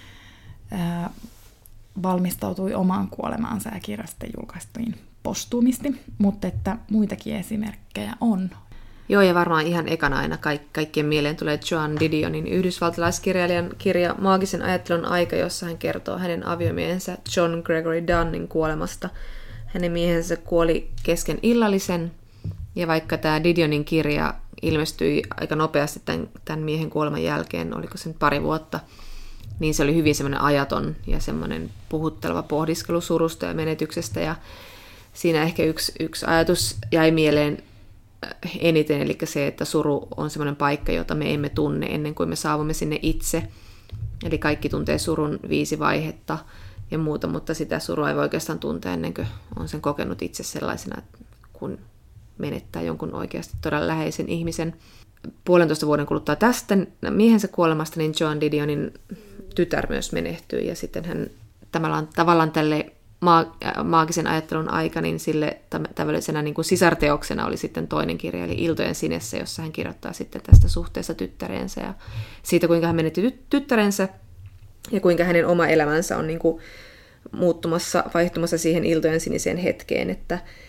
valmistautui omaan kuolemaansa ja kirjasta julkaistiin postuumisti, mutta että muitakin esimerkkejä on. Joo, ja varmaan ihan ekana aina kaikkien mieleen tulee Joan Didionin yhdysvaltalaiskirjailijan kirja Maagisen ajattelun aika, jossa hän kertoo hänen aviomiehensä John Gregory Dunnin kuolemasta. Hänen miehensä kuoli kesken illallisen, ja vaikka tämä Didionin kirja ilmestyi aika nopeasti tämän miehen kuoleman jälkeen, oliko se nyt 2 vuotta, niin se oli hyvin semmoinen ajaton ja semmoinen puhutteleva pohdiskelu surusta ja menetyksestä. Ja siinä ehkä yksi ajatus jäi mieleen eniten, eli se, että suru on semmoinen paikka, jota me emme tunne ennen kuin me saavumme sinne itse. Eli kaikki tuntee surun 5 vaihetta ja muuta, mutta sitä surua ei voi oikeastaan tuntea ennen kuin on sen kokenut itse sellaisena, kun menettää jonkun oikeasti todella läheisen ihmisen. 1,5 vuoden kuluttua tästä miehensä kuolemasta, niin Joan Didionin tytär myös menehtyi, ja sitten hän tavallaan tälle maagisen ajattelun aika, niin sille tämmöisenä niin kuin sisarteoksena oli sitten toinen kirja, eli Iltojen sinessä, jossa hän kirjoittaa sitten tästä suhteesta tyttäreensä ja siitä, kuinka hän menetti tyttärensä ja kuinka hänen oma elämänsä on niin kuin vaihtumassa siihen Iltojen siniseen hetkeen.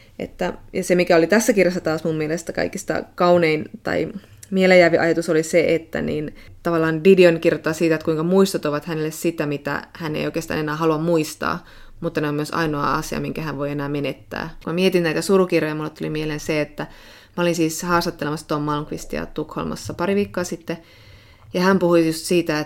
Ja se, mikä oli tässä kirjassa taas mun mielestä kaikista kaunein tai mieleenjäävi ajatus oli se, että niin tavallaan Didion kirjoittaa siitä, että kuinka muistot ovat hänelle sitä, mitä hän ei oikeastaan enää halua muistaa, mutta ne on myös ainoa asia, minkä hän voi enää menettää. Kun mä mietin näitä surukirjoja, mulle tuli mieleen se, että mä olin siis haastattelemassa Tom Malmqvistia Tukholmassa pari viikkoa sitten, ja hän puhui just siitä,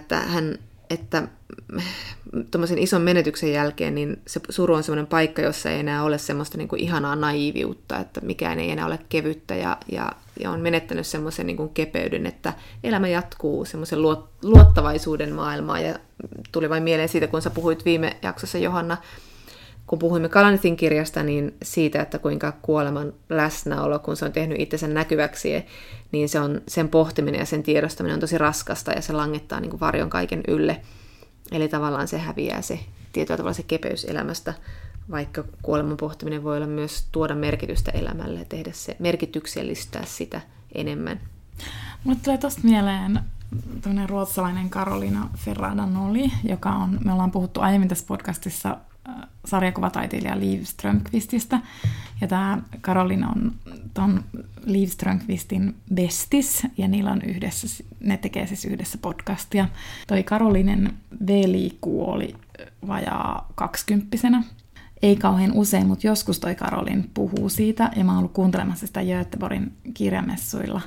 että tuommoisen ison menetyksen jälkeen niin se suru on semmoinen paikka, jossa ei enää ole semmoista niin kuin ihanaa naiiviutta, että mikään ei enää ole kevyttä ja on menettänyt semmoisen niin kuin kepeyden, että elämä jatkuu semmoisen luottavaisuuden maailmaan. Ja tuli vain mieleen siitä, kun sä puhuit viime jaksossa, Johanna, kun puhuimme Kalanithin kirjasta, niin siitä, että kuinka kuoleman läsnäolo, kun se on tehnyt itsensä näkyväksi, niin se on, sen pohtiminen ja sen tiedostaminen on tosi raskasta ja se langettaa niin kuin varjon kaiken ylle. Eli tavallaan se häviää se tietyllä tavalla se kepeys elämästä, vaikka kuoleman pohtiminen voi olla myös tuoda merkitystä elämälle ja tehdä se merkityksellistää sitä enemmän. Mulle tulee tosta mieleen tämmöinen ruotsalainen Karolina Ferrada-Noli, joka on, me ollaan puhuttu aiemmin tässä podcastissa sarjakuvataiteilija Liv Strömqvististä, ja tämä Karolina on ton Liv Strömqvistin bestis, ja niillä on yhdessä, ne tekee siis yhdessä podcastia. Toi Karolinen veli kuoli vajaa 20-vuotiaana. Ei kauhean usein, mutta joskus toi Karolin puhuu siitä, ja mä oon ollut kuuntelemassa sitä Göteborgin kirjamessuilla,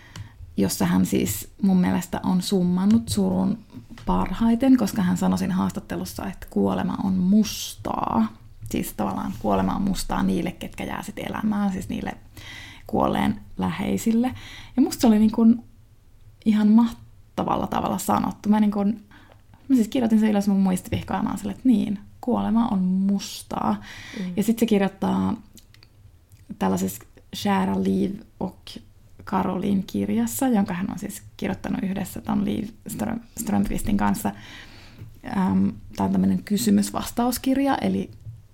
jossa hän siis mun mielestä on summannut surun parhaiten, koska hän sanoi siinä haastattelussa, että kuolema on mustaa. Siis tavallaan kuolema on mustaa niille, ketkä jää sitten elämään, siis niille kuolleen läheisille. Ja musta se oli niin kuin ihan mahtavalla tavalla sanottu. Mä siis kirjoitin sen ylös mun muistivihkoamaan sille, että niin, kuolema on mustaa. Ja sitten se kirjoittaa tällaisessa Kära Liv och Karolin kirjassa, jonka hän on siis kirjoittanut yhdessä ton Liv Strömqvistin kanssa. Tämä on tämmöinen kysymys-vastauskirja, eli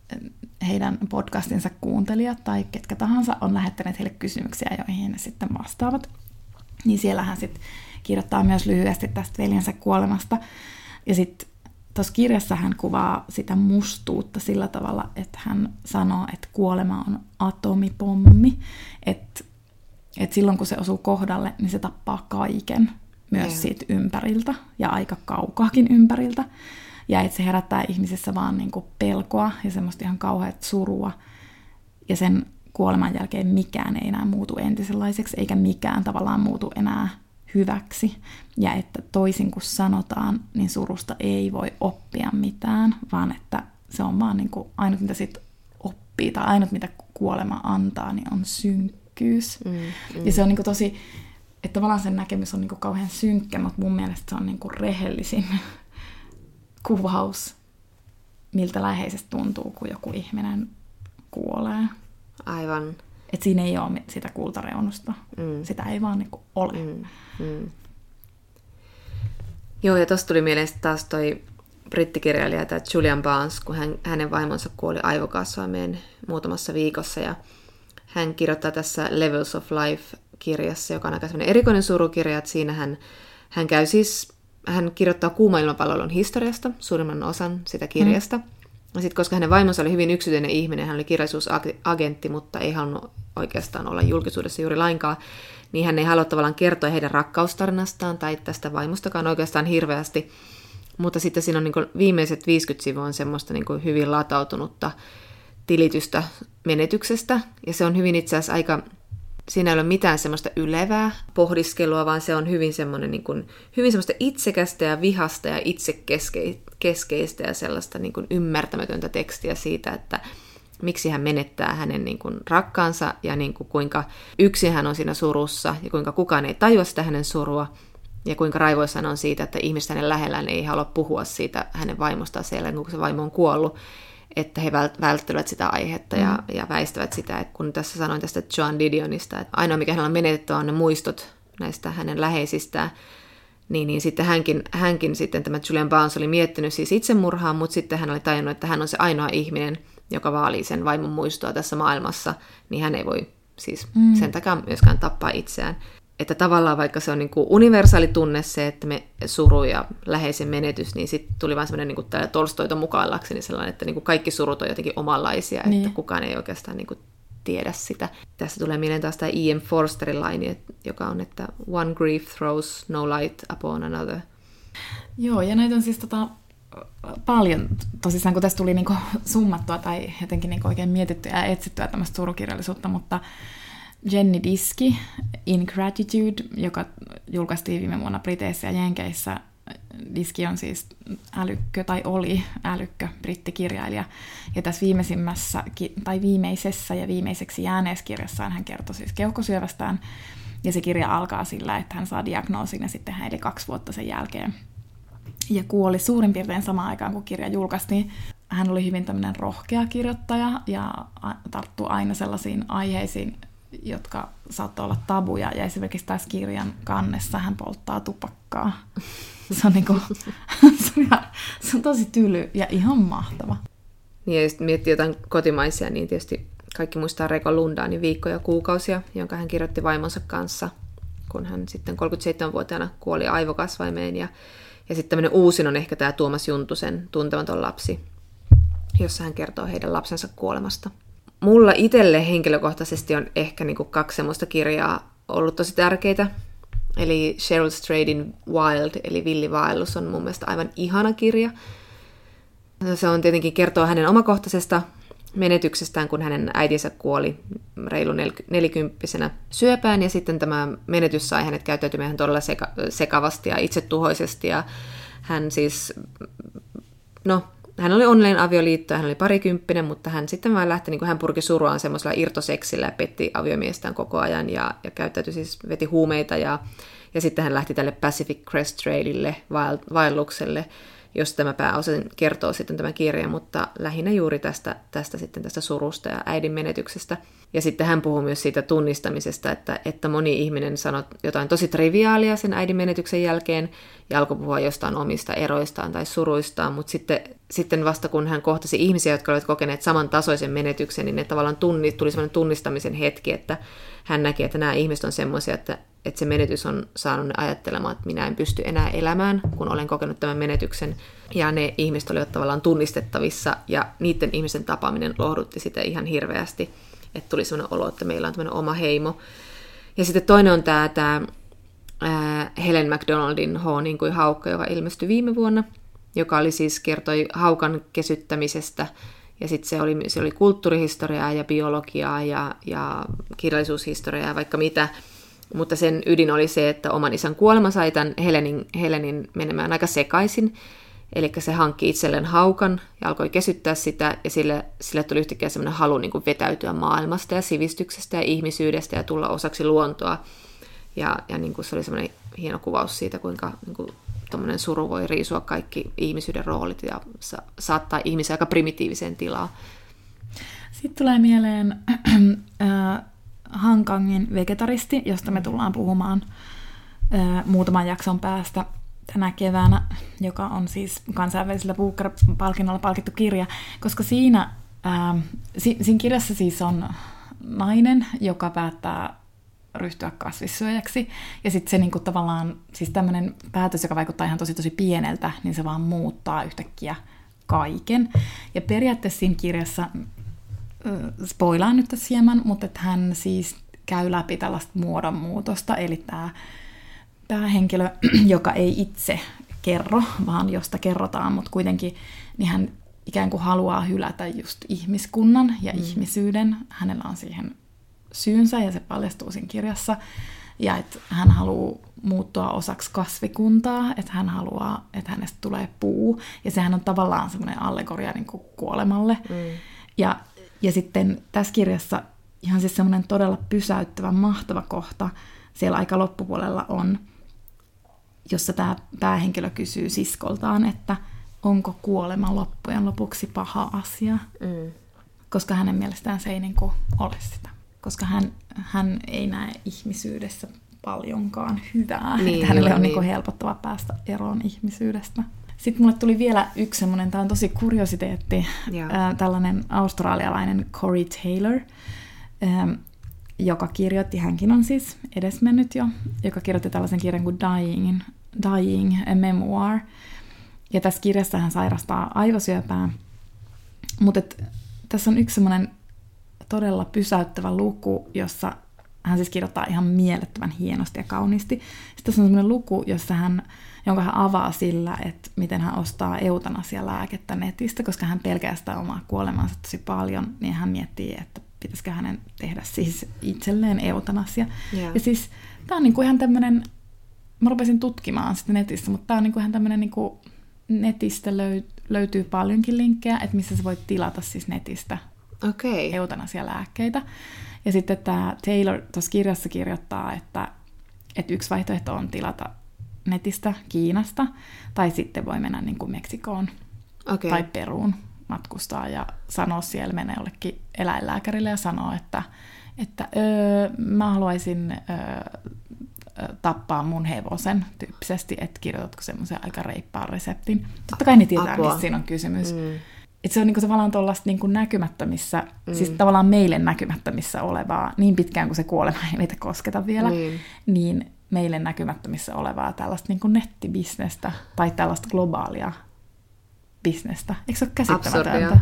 heidän podcastinsa kuuntelijat tai ketkä tahansa on lähettäneet heille kysymyksiä, joihin ne sitten vastaavat. Niin siellä hän sitten kirjoittaa myös lyhyesti tästä veljensä kuolemasta. Ja sitten tuossa kirjassa hän kuvaa sitä mustuutta sillä tavalla, että hän sanoo, että kuolema on atomipommi, että silloin kun se osuu kohdalle, niin se tappaa kaiken myös siitä ympäriltä ja aika kaukaakin ympäriltä. Ja että se herättää ihmisissä vaan niin kuin pelkoa ja semmoista ihan kauheat surua. Ja sen kuoleman jälkeen mikään ei enää muutu entisenlaiseksi, eikä mikään tavallaan muutu enää hyväksi. Ja että toisin kuin sanotaan, niin surusta ei voi oppia mitään, vaan että se on vaan niin kuin ainut, mitä sit oppii, tai ainut, mitä kuolema antaa, niin on synkkyys. Ja se on niin kuin tosi, että tavallaan sen näkemys on niin kuin kauhean synkkä, mutta mun mielestä se on niin kuin rehellisin kuvaus, miltä läheisesti tuntuu, kun joku ihminen kuolee. Aivan. Että siinä ei ole sitä kultareunusta. Sitä ei vaan niinku ole. Joo, ja tuossa tuli mieleen taas toi brittikirjailija, tämä Julian Barnes, kun hänen vaimonsa kuoli aivokasvaimeen muutamassa viikossa, ja hän kirjoittaa tässä Levels of Life-kirjassa, joka on aika sellainen erikoinen surukirja, että siinä hän kirjoittaa kuuma ilmapallon historiasta, suurimman osan sitä kirjasta. Ja sitten koska hänen vaimonsa oli hyvin yksityinen ihminen, hän oli kirjallisuusagentti, mutta ei halunnut oikeastaan olla julkisuudessa juuri lainkaan, niin hän ei halua tavallaan kertoa heidän rakkaustarinastaan tai tästä vaimostakaan oikeastaan hirveästi. Mutta sitten siinä on niin kuin viimeiset 50 sivua on semmoista niin kuin hyvin latautunutta tilitystä menetyksestä. Ja se on hyvin itse asiassa aika, siinä ei ole mitään semmoista ylevää pohdiskelua, vaan se on hyvin semmoinen niin kuin, hyvin semmoista itsekästä ja vihasta ja itsekeskeistä ja sellaista niin kuin ymmärtämätöntä tekstiä siitä, että miksi hän menettää hänen niin kuin rakkaansa ja niin kuin kuinka yksin hän on siinä surussa ja kuinka kukaan ei tajua sitä hänen surua ja kuinka raivoissaan on siitä, että ihmiset hänen lähellään ei halua puhua siitä hänen vaimostaan siellä, kun se vaimo on kuollut, että he välttelevät sitä aihetta ja väistävät sitä. Et kun tässä sanoin tästä Joan Didionista, että ainoa mikä hänellä on menetettävä on ne muistot näistä hänen läheisistään, niin sitten hänkin sitten tämä Julian Barnes oli miettinyt siis itsemurhaa, mutta sitten hän oli tajunnut, että hän on se ainoa ihminen, joka vaalii sen vaimon muistoa tässä maailmassa, niin hän ei voi siis sen takia myöskään tappaa itseään. Että tavallaan vaikka se on niin kuin universaali tunne se, että me suru ja läheisen menetys, niin sitten tuli vaan semmoinen niin kuin täällä Tolstoita mukaillakseni sellainen, että niin kuin kaikki surut on jotenkin omanlaisia, että kukaan ei oikeastaan niin kuin tiedä sitä. Tässä tulee mieleen taas tämä E.M. Forsterin laini, joka on, että one grief throws no light upon another. Joo, ja näitä on siis paljon, tosissaan kun tässä tuli niinku summattua tai jotenkin niinku oikein mietittyä ja etsittyä tämmöistä surukirjallisuutta, mutta Jenny Diski, Ingratitude, joka julkaistiin viime vuonna Briteissä ja Jenkeissä. Diski on siis älykkö, tai oli älykkö brittikirjailija. Ja tässä viimeisessä ja viimeiseksi jääneessä kirjassaan hän kertoi siis keuhkosyövästään. Ja se kirja alkaa sillä, että hän saa diagnoosin ja sitten hän eli 2 vuotta sen jälkeen. Ja kuoli suurin piirtein samaan aikaan, kun kirja julkaistiin. Hän oli hyvin tämmöinen rohkea kirjoittaja ja tarttui aina sellaisiin aiheisiin, jotka saattoi olla tabuja. Ja esimerkiksi tässä kirjan kannessa hän polttaa tupakkaa. Se on, se on tosi tyly ja ihan mahtava. Niin, ja jos miettii jotain kotimaisia, niin tietysti kaikki muistaa Reko Lundanin Viikkoja ja kuukausia, jonka hän kirjoitti vaimonsa kanssa, kun hän sitten 37-vuotiaana kuoli aivokasvaimeen. Ja sitten tämmöinen uusin on ehkä tämä Tuomas Juntusen Tuntematon lapsi, jossa hän kertoo heidän lapsensa kuolemasta. Mulla itselle henkilökohtaisesti on ehkä niin kuin 2 semmoista kirjaa ollut tosi tärkeitä. Eli Cheryl Stradin Wild, eli Villivaellus, on mun mielestä aivan ihana kirja. Se on tietenkin kertoo hänen omakohtaisesta menetyksestään, kun hänen äitinsä kuoli reilu 40-vuotiaana syöpään, ja sitten tämä menetys sai hänet käyttäytymään todella sekavasti ja itsetuhoisesti, ja hän siis, hän oli onnellinen avioliitto, hän oli parikymppinen, mutta hän sitten vaan lähti, niin kuin hän purki suruaan semmoisella irtoseksillä ja petti aviomiestään koko ajan ja käyttäytyi siis, veti huumeita ja sitten hän lähti tälle Pacific Crest Trailille, vaellukselle, jos tämä pääosin kertoo sitten tämä kirja, mutta lähinnä juuri tästä surusta ja äidin menetyksestä. Ja sitten hän puhuu myös siitä tunnistamisesta, että moni ihminen sanoi jotain tosi triviaalia sen äidin menetyksen jälkeen ja alkoi puhua jostain omista eroistaan tai suruistaan, mutta sitten vasta kun hän kohtasi ihmisiä, jotka olivat kokeneet samantasoisen menetyksen, niin ne tavallaan tuli sellainen tunnistamisen hetki, että hän näki, että nämä ihmiset on semmoisia, että se menetys on saanut ne ajattelemaan, että minä en pysty enää elämään, kun olen kokenut tämän menetyksen. Ja ne ihmiset olivat tavallaan tunnistettavissa, ja niiden ihmisten tapaaminen lohdutti sitä ihan hirveästi, että tuli sellainen olo, että meillä on tämmöinen oma heimo. Ja sitten toinen on tämä Helen MacDonaldin H niin kuin haukka, joka ilmestyi viime vuonna, joka oli siis kertoi haukan kesyttämisestä, ja sitten se oli kulttuurihistoriaa ja biologiaa ja kirjallisuushistoriaa ja vaikka mitä. Mutta sen ydin oli se, että oman isän kuolema sai tämän Helenin menemään aika sekaisin. Eli se hankki itselleen haukan ja alkoi kesyttää sitä, ja sille tuli yhtäkkiä semmoinen halu niin kuin vetäytyä maailmasta ja sivistyksestä ja ihmisyydestä ja tulla osaksi luontoa. Ja niin kuin se oli semmoinen hieno kuvaus siitä, kuinka niin kuin tommoinen suru voi riisua kaikki ihmisyyden roolit ja saattaa ihmisiä aika primitiiviseen tilaan. Sitten tulee mieleen Han Kangin Vegetaristi, josta me tullaan puhumaan muutaman jakson päästä tänä keväänä, joka on siis kansainvälisellä Booker-palkinnolla palkittu kirja, koska siinä kirjassa siis on nainen, joka päättää ryhtyä kasvissyöjäksi, ja sitten se niinku tavallaan, siis tämmöinen päätös, joka vaikuttaa ihan tosi pieneltä, niin se vaan muuttaa yhtäkkiä kaiken. Ja periaatteessa siinä kirjassa, spoilaan nyt tässä hieman, mutta että hän siis käy läpi tällaista muodonmuutosta, eli tämä henkilö, joka ei itse kerro, vaan josta kerrotaan, mutta kuitenkin niin hän ikään kuin haluaa hylätä just ihmiskunnan ja ihmisyyden. Hänellä on siihen syynsä ja se paljastuu siinä kirjassa. Ja että hän haluaa muuttua osaksi kasvikuntaa, että hän haluaa, että hänestä tulee puu. Ja sehän on tavallaan semmoinen allegoria niin kuin kuolemalle. Ja Ja sitten tässä kirjassa ihan siis semmoinen todella pysäyttävä, mahtava kohta siellä aika loppupuolella on, jossa tämä päähenkilö kysyy siskoltaan, että onko kuolema loppujen lopuksi paha asia, koska hänen mielestään se ei niin kuin ole sitä. Koska hän ei näe ihmisyydessä paljonkaan hyvää. Niin, että hänelle on niin kuin helpottava päästä eroon ihmisyydestä. Sitten mulle tuli vielä yksi semmoinen, tämä on tosi kuriositeetti, tällainen australialainen Corey Taylor, joka kirjoitti, hänkin on siis edesmennyt jo, joka kirjoitti tällaisen kirjan kuin Dying, a Memoir. Ja tässä kirjassa hän sairastaa aivosyöpää, mutta tässä on yksi semmoinen todella pysäyttävä luku, jossa hän siis kirjoittaa ihan mielettömän hienosti ja kauniisti. Sitten tässä on semmoinen luku, jonka hän avaa sillä, että miten hän ostaa eutanasialääkettä netistä, koska hän pelkää sitä omaa kuolemaansa tosi paljon, niin hän miettii, että pitäisikö hänen tehdä siis itselleen eutanasia. Yeah. Ja siis tämä on niinku ihan tämmöinen, mä rupesin tutkimaan sitä netissä, mutta tämä on niinku ihan tämmöinen, niinku, netistä löytyy paljonkin linkkejä, että missä sä voit tilata siis netistä eutanasialääkkeitä. Ja sitten tämä Taylor tuossa kirjassa kirjoittaa, että yksi vaihtoehto on tilata netistä Kiinasta, tai sitten voi mennä niin kuin Meksikoon tai Peruun matkustaa ja sanoa siellä, menee jollekin eläinlääkärille ja sanoa, että mä haluaisin tappaa mun hevosen tyyppisesti, että kirjoitatko semmoisen aika reippaan reseptin. Totta kai ne tietää, missä siinä on kysymys. Että se on niinku tavallaan tuollaista niinku näkymättömissä, siis tavallaan meille näkymättömissä olevaa, niin pitkään kuin se kuolema ei meitä kosketa vielä, niin meille näkymättömissä olevaa tällaista niinku nettibisnestä tai tällaista globaalia bisnestä. Eikö se ole käsittämätöntä?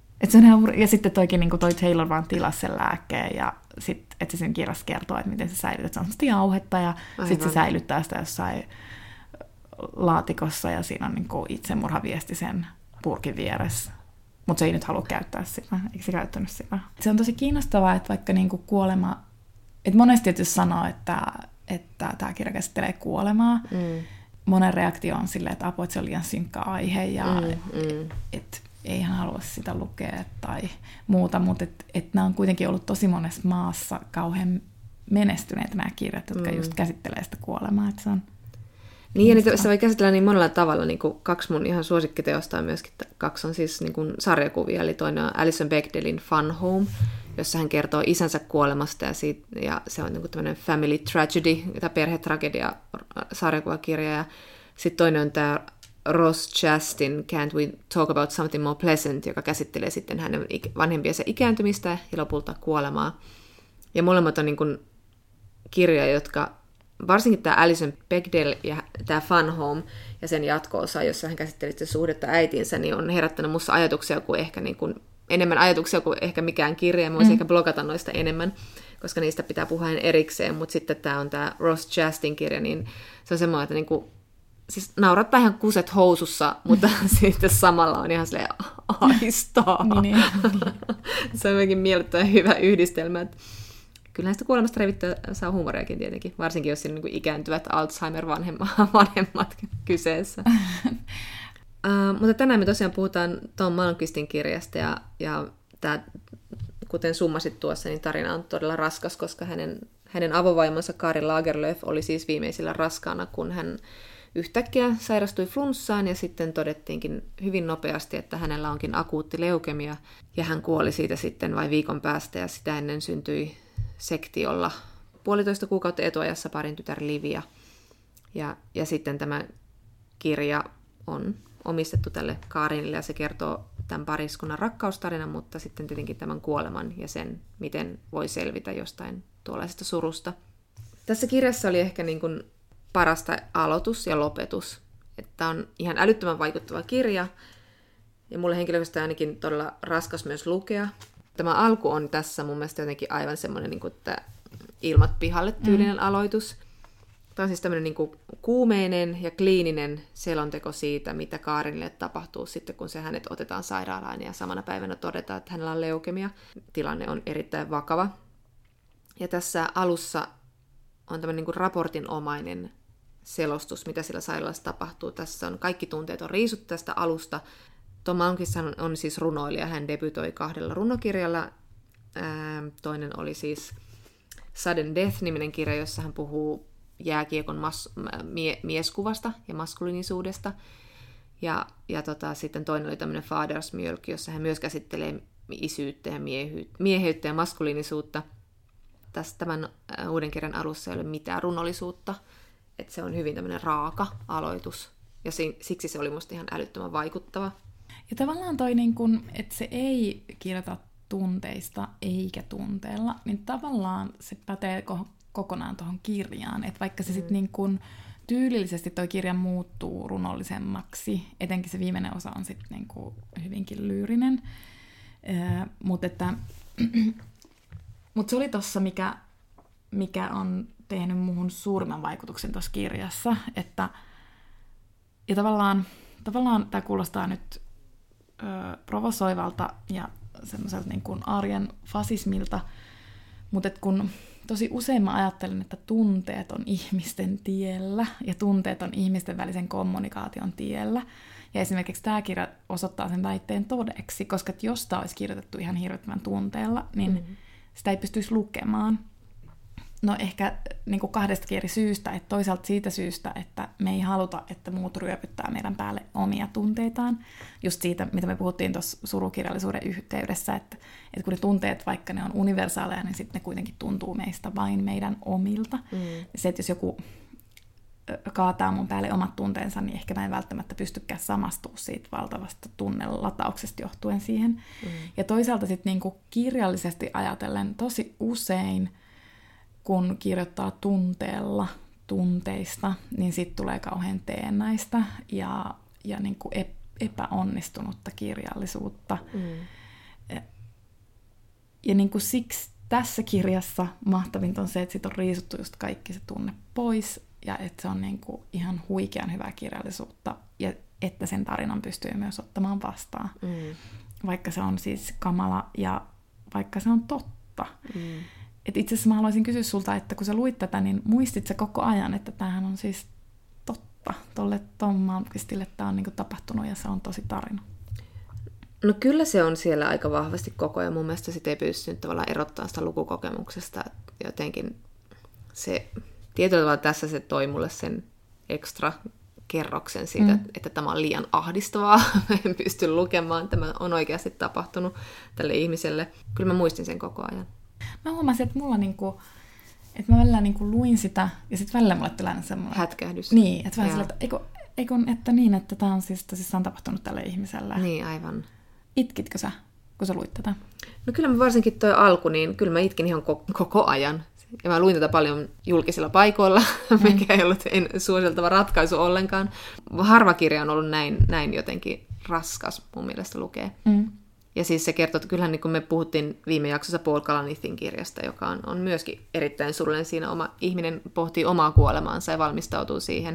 Ja sitten toikin, niin toi Taylor vaan tilasi sen lääkkeen ja sitten, että se sen kirjassa kertoo, että miten se säilytät. Se on semmoista jauhetta ja sitten se säilyttää sitä jossain laatikossa ja siinä on niin itsemurhaviesti sen purkin vieressä. Mutta se ei nyt halua käyttää sitä. Eikö se käyttänyt sitä? Se on tosi kiinnostavaa, että vaikka niin kuolema... Että monesti jos sanoo, että tämä kirja käsittelee kuolemaa, monen reaktio on silleen, että apua, että se on liian synkkä aihe ja että ei hän halua sitä lukea tai muuta, mutta nämä on kuitenkin ollut tosi monessa maassa kauhean menestyneet nämä kirjat, jotka just käsittelee sitä kuolemaa. Että se on niin, ja niitä se voi käsitellä niin monella tavalla. Niin kuin 2 mun ihan suosikkiteosta on myöskin, 2 on siis niin kuin sarjakuvia, eli toinen on Alison Bechdellin Fun Home, jossa hän kertoo isänsä kuolemasta, ja se on niin kuin tämmöinen family tragedy, tai perhetragedia sarjakuvakirja, ja sitten toinen on tämä Ross Chastin Can't We Talk About Something More Pleasant, joka käsittelee sitten hänen vanhempiensa ikääntymistä ja lopulta kuolemaa. Ja molemmat on niin kuin kirjoja, jotka, varsinkin tämä Alison Bechdel ja tämä Fun Home ja sen jatko-osa, jossa hän käsitteli sitä suhdetta äitiinsä, niin on herättänyt musta ajatuksia kuin ehkä niin kuin, enemmän ajatuksia kuin ehkä mikään kirja. Mä voisin ehkä blogata noista enemmän, koska niistä pitää puhua erikseen. Mutta sitten tämä on tämä Ross Chastin kirja, niin se on semmoinen, että niin kuin, siis naurattaa ihan kuset housussa, mutta sitten samalla on ihan silleen aistaa. Niin. Se on jotenkin miellyttävän hyvä yhdistelmä. Kyllähän sitä kuolemasta revittyä saa huumoriakin tietenkin, varsinkin jos siinä on niin ikääntyvät Alzheimer-vanhemmat kyseessä. Mutta tänään me tosiaan puhutaan Tom Malmqvistin kirjasta, ja tämä, kuten summasit tuossa, niin tarina on todella raskas, koska hänen avovaimonsa Kari Lagerlöf oli siis viimeisillä raskaana, kun hän yhtäkkiä sairastui flunssaan, ja sitten todettiinkin hyvin nopeasti, että hänellä onkin akuutti leukemia, ja hän kuoli siitä sitten vain viikon päästä, ja sitä ennen syntyi sektiolla 1,5 kuukautta etuajassa parin tytär Livia. Ja sitten tämä kirja on omistettu tälle Karinille, ja se kertoo tämän pariskunnan rakkaustarinan, mutta sitten tietenkin tämän kuoleman ja sen, miten voi selvitä jostain tuollaisesta surusta. Tässä kirjassa oli ehkä niin kuin parasta aloitus ja lopetus. Että on ihan älyttömän vaikuttava kirja, ja mulle henkilökohtaisesti ainakin todella raskas myös lukea. Tämä alku on tässä mun mielestä jotenkin aivan semmoinen, niin kuin, että ilmat pihalle tyylinen aloitus. Tämä on siis tämmöinen niin kuin kuumeinen ja kliininen selonteko siitä, mitä Karinille tapahtuu sitten, kun se hänet otetaan sairaalaan, ja samana päivänä todetaan, että hänellä on leukemia. Tilanne on erittäin vakava. Ja tässä alussa on tämmöinen niin kuin raportinomainen selostus, mitä sillä sairaalassa tapahtuu. Tässä on kaikki tunteet on riisuttu tästä alusta. Tom Malmqvist on siis runoilija. Hän debytoi 2 runokirjalla. Toinen oli siis Sudden Death-niminen kirja, jossa hän puhuu jääkiekon mieskuvasta ja maskuliinisuudesta. Ja sitten toinen oli tämmöinen Fathers Mjölk, jossa hän myös käsittelee isyyttä ja mieheyttä ja maskuliinisuutta. Tämän uuden kirjan alussa ei ole mitään runollisuutta, että se on hyvin tämmöinen raaka aloitus. Ja siksi se oli musta ihan älyttömän vaikuttava. Ja tavallaan toi, niin kun, että se ei kirjoita tunteista eikä tunteella, niin tavallaan se pätee kokonaan tuohon kirjaan. Että vaikka se sitten niin kun tyylillisesti toi kirja muuttuu runollisemmaksi, etenkin se viimeinen osa on sitten niin kun hyvinkin lyyrinen. Mutta se oli tossa, mikä on tehnyt muuhun suurimman vaikutuksen tuossa kirjassa. Ja tavallaan tämä kuulostaa nyt provosoivalta ja semmoiselta niin kuin arjen fasismilta, mutta kun tosi usein mä ajattelen, että tunteet on ihmisten tiellä ja tunteet on ihmisten välisen kommunikaation tiellä. Ja esimerkiksi tämä kirja osoittaa sen väitteen todeksi, koska jos tämä olisi kirjoitettu ihan hirvittävän tunteella, niin sitä ei pystyisi lukemaan. No ehkä niin kuin 2 eri syystä, että toisaalta siitä syystä, että me ei haluta, että muut ryöpyttää meidän päälle omia tunteitaan. Just siitä, mitä me puhuttiin tuossa surukirjallisuuden yhteydessä, että kun ne tunteet, vaikka ne on universaaleja, niin sitten ne kuitenkin tuntuu meistä vain meidän omilta. Se, että jos joku kaataa mun päälle omat tunteensa, niin ehkä mä en välttämättä pystykään samastumaan siitä valtavasta tunnelatauksesta johtuen siihen. Ja toisaalta sitten niin kuin kirjallisesti ajatellen tosi usein, kun kirjoittaa tunteella tunteista, niin sitten tulee kauhean teennäistä ja niin kuin epäonnistunutta kirjallisuutta. Ja niin kuin siksi tässä kirjassa mahtavinta on se, että siitä on riisuttu just kaikki se tunne pois, ja että se on niin kuin ihan huikean hyvää kirjallisuutta, ja että sen tarinan pystyy myös ottamaan vastaan. Vaikka se on siis kamala, ja vaikka se on totta. Et itse asiassa mä haluaisin kysyä sulta, että kun sä luit tätä, niin muistit sä koko ajan, että tämähän on siis totta. Tolle Tom Malmqvistille tämä on niinku tapahtunut ja se on tosi tarina. No kyllä se on siellä aika vahvasti koko ajan. Mun mielestä sitä ei pystynyt tavallaan erottamaan sitä lukukokemuksesta. Jotenkin se, tietyllä tavalla tässä se toi mulle sen ekstra kerroksen siitä, että tämä on liian ahdistavaa. En pysty lukemaan. Tämä on oikeasti tapahtunut tälle ihmiselle. Kyllä mä muistin sen koko ajan. Mä huomasin, että mulla niinku, että mä välillä niinku luin sitä, ja sitten välillä mulle tulee semmoinen hätkähdys. Niin, että vähän sillä, että tämä on siis tosissaan tapahtunut tälle ihmiselle. Niin, aivan. Itkitkö sä, kun sä luit tätä? No kyllä mä varsinkin toi alku, niin kyllä mä itkin ihan koko ajan. Ja mä luin tätä paljon julkisilla paikoilla, mikä ei ollut suositeltava ratkaisu ollenkaan. Harva kirja on ollut näin jotenkin raskas mun mielestä lukea. Ja siis se kertoo, että kyllähän niin kuin me puhuttiin viime jaksossa Paul Kalanithin kirjasta, joka on myöskin erittäin surullinen. Siinä ihminen pohtii omaa kuolemaansa ja valmistautuu siihen.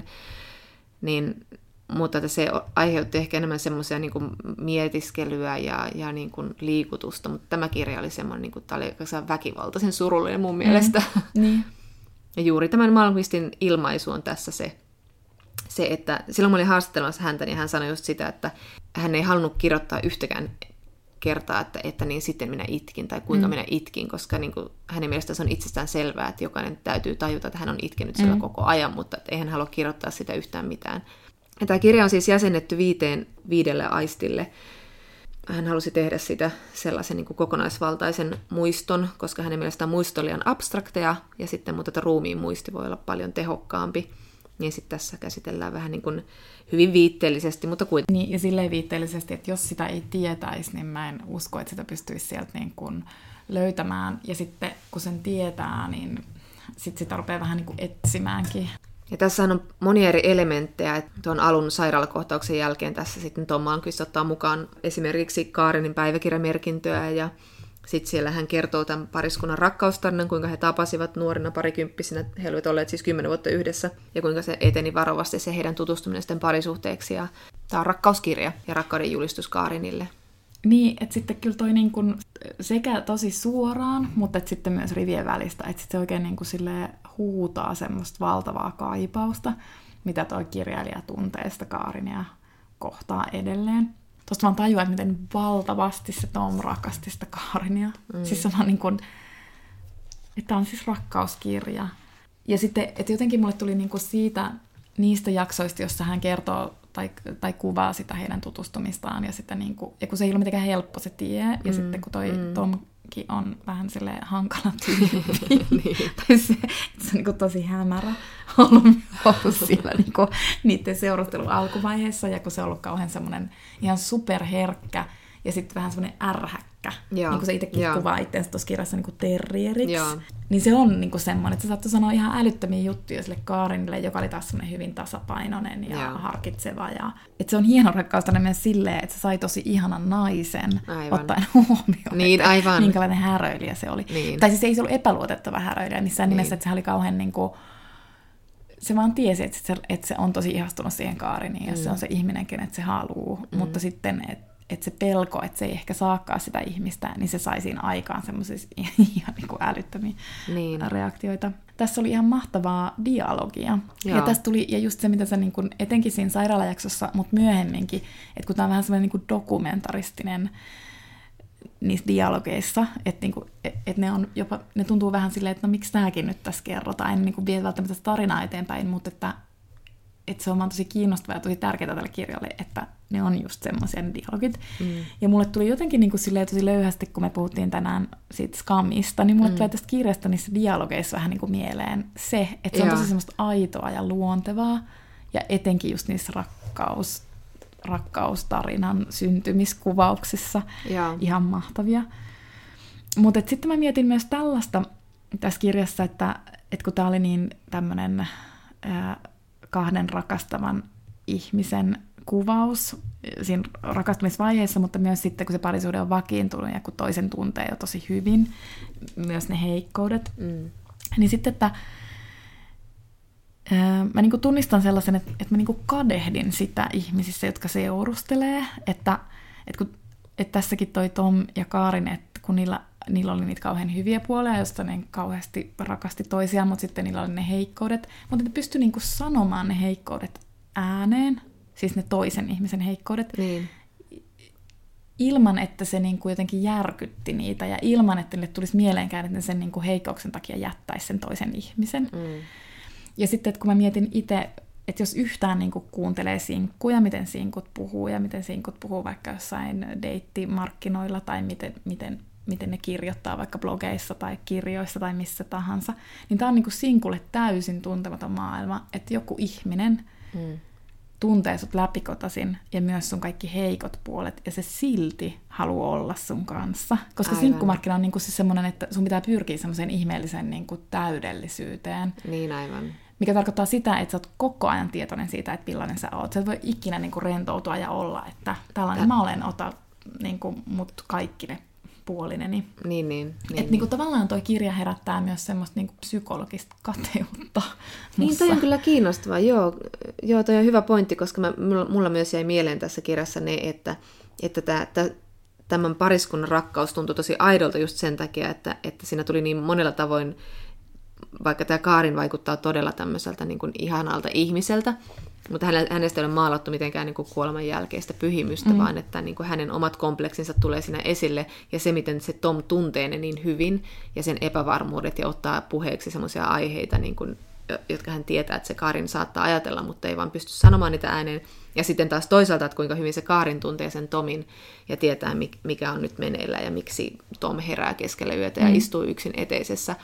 Mutta että se aiheutti ehkä enemmän semmoisia niin kuin mietiskelyä ja niin kuin liikutusta. Mutta tämä kirja oli semmoinen, niin kuin, tämä oli väkivaltaisen surullinen mun mielestä. Niin. Ja juuri tämän Malmqvistin ilmaisu on tässä se, että silloin mä olin haastattelemassa häntä, niin hän sanoi just sitä, että hän ei halunnut kirjoittaa yhtäkään kertaa, että niin sitten minä itkin, tai kuinka minä itkin, koska niin kuin, hänen mielestään se on itsestään selvää, että jokainen täytyy tajuta, että hän on itkenyt sillä koko ajan, mutta ei hän halua kirjoittaa sitä yhtään mitään. Ja tämä kirja on siis jäsennetty 5 aistille. Hän halusi tehdä sitä sellaisen niin kuin kokonaisvaltaisen muiston, koska hänen mielestään muisto oli liian abstrakteja, ja sitten mutta ruumiin muisti voi olla paljon tehokkaampi. Niin sitten tässä käsitellään vähän niin kuin hyvin viitteellisesti, mutta kuitenkin. Niin, ja silleen viitteellisesti, että jos sitä ei tietäisi, niin mä en usko, että sitä pystyisi sieltä niin kuin löytämään. Ja sitten kun sen tietää, niin sitten sitä rupeaa vähän niin kuin etsimäänkin. Ja tässä on monia eri elementtejä. Tuon alun sairaalakohtauksen jälkeen tässä sitten Tom Malmqvist ottaa mukaan esimerkiksi Karenin päiväkirjamerkintöä ja sitten siellä hän kertoo tämän pariskunnan rakkaustarinan, kuinka he tapasivat nuorina parikymppisinä. He olivat olleet siis 10 vuotta yhdessä ja kuinka se eteni varovasti se heidän tutustuminen sitten parisuhteeksi. Ja tämä on rakkauskirja ja rakkauden julistus Karenille. Niin, että sitten kyllä toi niin kuin sekä tosi suoraan, mutta että sitten myös rivien välistä, että se oikein niin kuin silleen huutaa semmoista valtavaa kaipausta, mitä toi kirjailija tuntee sitä Karenia kohtaa edelleen. tuosta vaan tajuaa, että miten valtavasti se Tom rakasti sitä Karinia. Siis se on niin kuin, että on siis rakkauskirja. Ja sitten, että jotenkin mulle tuli niin kuin siitä, niistä jaksoista, jossa hän kertoo tai kuvaa sitä heidän tutustumistaan, ja, sitten niin kuin, ja kun se ei ole mitenkään helppo se tie, ja sitten kun toi Tomkin on vähän silleen hankala tyyppi, tai se on niin kuin tosi hämärä ollut siellä niin kuin niiden seurustelun alkuvaiheessa, ja kun se on ollut kauhean semmoinen ihan superherkkä, ja sitten vähän semmoinen ärhäkkä, niin kuin se itsekin kuvaa itseänsä tuossa kirjassa niin kuin terrieriksi. Niin se on niin kuin semmoinen, että se saattoi sanoa ihan älyttömiä juttuja sille Karinille, joka oli taas semmoinen hyvin tasapainoinen ja harkitseva. Ja, että se on hieno rakkaustarina myös silleen, että se sai tosi ihanan naisen ottaen huomioon, niin, aivan. Minkälainen häröilijä se oli. Niin. Tai siis ei se ollut epäluotettava häröilijä missään nimessä, että se oli kauhean niin kuin, se vaan tiesi, että se on tosi ihastunut siihen Kariniin, ja se on se ihminen, kenet se haluaa. Mutta sitten, että se pelko, että se ei ehkä saakaan sitä ihmistä, niin se sai siinä aikaan semmoisia ihan niin kuin älyttömiä reaktioita. Tässä oli ihan mahtavaa dialogia. Ja tässä tuli, ja just se, mitä sä niin kuin, etenkin siinä sairaalajaksossa, mutta myöhemminkin, että kun tämä on vähän semmoinen niin kuin dokumentaristinen niissä dialogeissa, että niinku, et ne on jopa, ne tuntuu vähän silleen, että no miksi tämäkin nyt tässä kerrotaan, en niinku vie välttämättä tarinaa eteenpäin, mutta että se on vaan tosi kiinnostavaa ja tosi tärkeää tälle kirjalle, että ne on just semmoisia ne dialogit. Ja mulle tuli jotenkin niinku silleen tosi löyhästi, kun me puhuttiin tänään siitä Scamista, niin mulle tulee tästä kirjasta niissä dialogeissa vähän niinku mieleen se, että se on tosi semmoista aitoa ja luontevaa, ja etenkin just niissä rakkaustarinan syntymiskuvauksissa ihan mahtavia. Mutta sitten mä mietin myös tällaista tässä kirjassa, että kun tää oli niin tämmönen kahden rakastavan ihmisen kuvaus siinä rakastumisvaiheessa, mutta myös sitten, kun se parisuhde on vakiintunut ja kun toisen tuntee jo tosi hyvin, myös ne heikkoudet. Niin sitten, että mä niinku tunnistan sellaisen, että mä niinku kadehdin sitä ihmisissä, jotka seurustelee, että tässäkin toi Tom ja Karin, että kun niillä oli niitä kauhean hyviä puolia, joista ne kauheasti rakasti toisiaan, mutta sitten niillä oli ne heikkoudet. Mutta ne pystyi niinku sanomaan ne heikkoudet ääneen, siis ne toisen ihmisen heikkoudet, ilman että se niinku jotenkin järkytti niitä ja ilman, että niille tulisi mieleenkään, että ne sen niinku heikkouksen takia jättäisi sen toisen ihmisen. Ja sitten, että kun mä mietin itse, että jos yhtään niin kuin kuuntelee sinkkuja, miten sinkut puhuu ja miten sinkut puhuu vaikka jossain deittimarkkinoilla tai miten ne kirjoittaa vaikka blogeissa tai kirjoissa tai missä tahansa, niin tää on niin kuin sinkulle täysin tuntematon maailma, että joku ihminen tuntee sut läpikotaisin ja myös sun kaikki heikot puolet, ja se silti haluaa olla sun kanssa. Koska sinkkumarkkina on niinku se semmoinen, että sun pitää pyrkiä semmoiseen ihmeelliseen niinku täydellisyyteen. Niin aivan. Mikä tarkoittaa sitä, että sä oot koko ajan tietoinen siitä, että millainen sä oot. Sä et voi ikinä niinku rentoutua ja olla, että tällainen mä olen, ota niinku mut kaikki ne puolineni. Niin. Että niinku tavallaan toi kirja herättää myös semmoista niinku psykologista kateutta. Niin, toi on kyllä kiinnostavaa. Joo, toi on hyvä pointti, koska mulla myös jäi mieleen tässä kirjassa ne, että tämän pariskunnan rakkaus tuntui tosi aidolta just sen takia, että siinä tuli niin monella tavoin, vaikka tämä Karin vaikuttaa todella tämmöiseltä niin kuin ihanalta ihmiseltä, mutta hänestä ei ole maalattu mitenkään niin kuin kuoleman jälkeistä pyhimystä, vaan että niin kuin hänen omat kompleksinsa tulee siinä esille, ja se, miten se Tom tuntee ne niin hyvin, ja sen epävarmuudet, ja ottaa puheeksi semmoisia aiheita, niin kuin, jotka hän tietää, että se Karin saattaa ajatella, mutta ei vaan pysty sanomaan niitä ääneen. Ja sitten taas toisaalta, että kuinka hyvin se Karin tuntee sen Tomin, ja tietää, mikä on nyt meneillä, ja miksi Tom herää keskellä yötä ja istuu yksin eteisessä.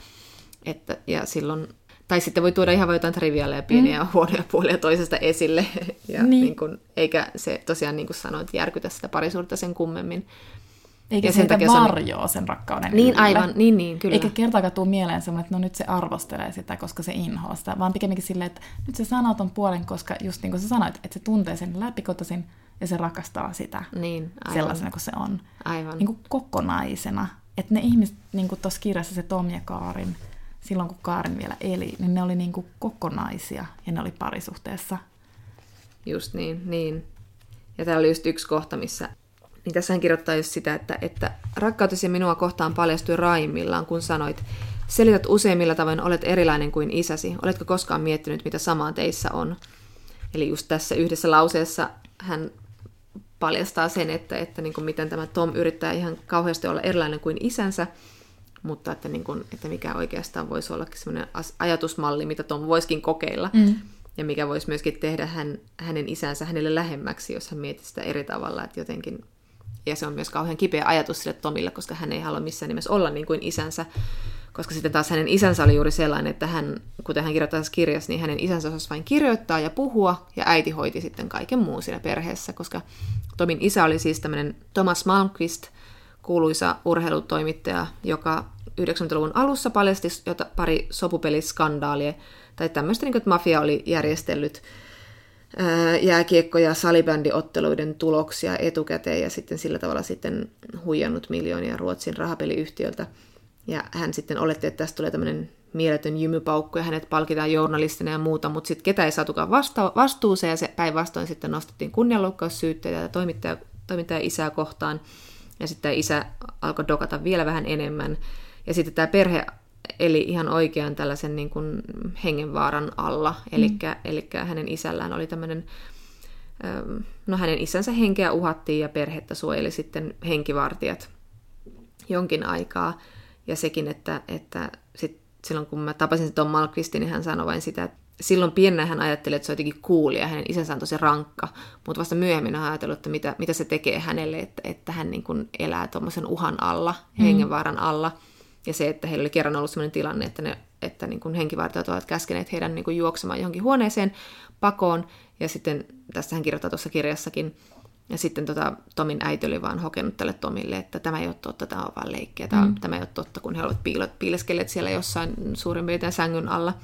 Ja silloin, tai sitten voi tuoda ihan jotain triviaaleja pieniä huonoja puolia toisesta esille, ja niin kuin, eikä se tosiaan, niin kuin sanoit, järkytä sitä parisuhdetta sen kummemmin. Eikä ja sen varjoa sen rakkauden niin, yllä. Aivan, niin, kyllä. Eikä kertaakaan tule mieleen semmoinen, että no nyt se arvostelee sitä, koska se inhoaa sitä, vaan pikemminkin silleen, että nyt se sanoo ton puolen, koska just niin kuin sä sanoit, että se tuntee sen läpikotaisin ja se rakastaa sitä sellaisena kuin se on. Aivan. Niin kuin kokonaisena. Että ne ihmiset, niin kuin tuossa kirjassa se Tom ja Karin, silloin kun Karin vielä eli, niin ne oli niin kuin kokonaisia ja ne oli parisuhteessa. Just niin. Ja täällä oli just yksi kohta, missä niin tässä hän kirjoittaa just sitä, että rakkautesi minua kohtaan paljastui raimmillaan, kun sanoit, selität useimmilla tavoin olet erilainen kuin isäsi. Oletko koskaan miettinyt, mitä samaa teissä on? Eli just tässä yhdessä lauseessa hän paljastaa sen, että niin kuin miten tämä Tom yrittää ihan kauheasti olla erilainen kuin isänsä, mutta että, niin kuin, että mikä oikeastaan voisi olla sellainen ajatusmalli, mitä Tom voisikin kokeilla, ja mikä voisi myöskin tehdä hänen isänsä hänelle lähemmäksi, jos hän miettii sitä eri tavalla, että jotenkin, ja se on myös kauhean kipeä ajatus sille Tomille, koska hän ei halua missään nimessä olla niin kuin isänsä, koska sitten taas hänen isänsä oli juuri sellainen, että hän, kuten hän kirjoittaa tässä kirjassa, niin hänen isänsä osasi vain kirjoittaa ja puhua, ja äiti hoiti sitten kaiken muun siinä perheessä, koska Tomin isä oli siis tämmöinen Thomas Malmqvist, kuuluisa urheilutoimittaja, joka 90-luvun alussa paljasti pari sopupeliskandaalia, tai tämmöistä, niin kuin, että mafia oli järjestellyt jääkiekko- ja salibändiotteluiden tuloksia etukäteen, ja sitten sillä tavalla sitten huijannut miljoonia Ruotsin rahapeliyhtiöltä. Ja hän sitten oletti, että tästä tulee tämmöinen mieletön jymypaukku, ja hänet palkitaan journalistina ja muuta, mutta sitten ketä ei saatukaan vastuuseen, ja se päinvastoin sitten nostettiin kunnianloukkaussyytteitä ja toimittaja isää kohtaan, ja sitten tämä isä alkoi dokata vielä vähän enemmän, ja sitten tämä perhe eli ihan oikean tällaisen niin kuin hengenvaaran alla, eli hänen isällään oli tämmöinen, no hänen isänsä henkeä uhattiin, ja perhettä suojeli sitten henkivartijat jonkin aikaa. Ja sekin, että silloin kun mä tapasin sen Tom Malmqvistin, niin hän sanoi vain sitä, että silloin pienenä hän ajatteli, että se on jotenkin cool, ja hänen isänsä on tosi rankka, mutta vasta myöhemmin hän ajatellut, että mitä se tekee hänelle, että hän niin kuin elää tuommoisen uhan alla, hengenvaaran alla, ja se, että heillä oli kerran ollut sellainen tilanne, että niin kuin henkivartijat ovat käskeneet heidän niin kuin juoksemaan johonkin huoneeseen pakoon, ja sitten tästä hän kirjoittaa tuossa kirjassakin. Ja sitten Tomin äiti oli vaan hokenut tälle Tomille, että tämä ei ole totta, tämä on vaan leikkiä, tämä ei ole totta, kun he olivat piileskelleet siellä jossain suurin piirtein sängyn alla.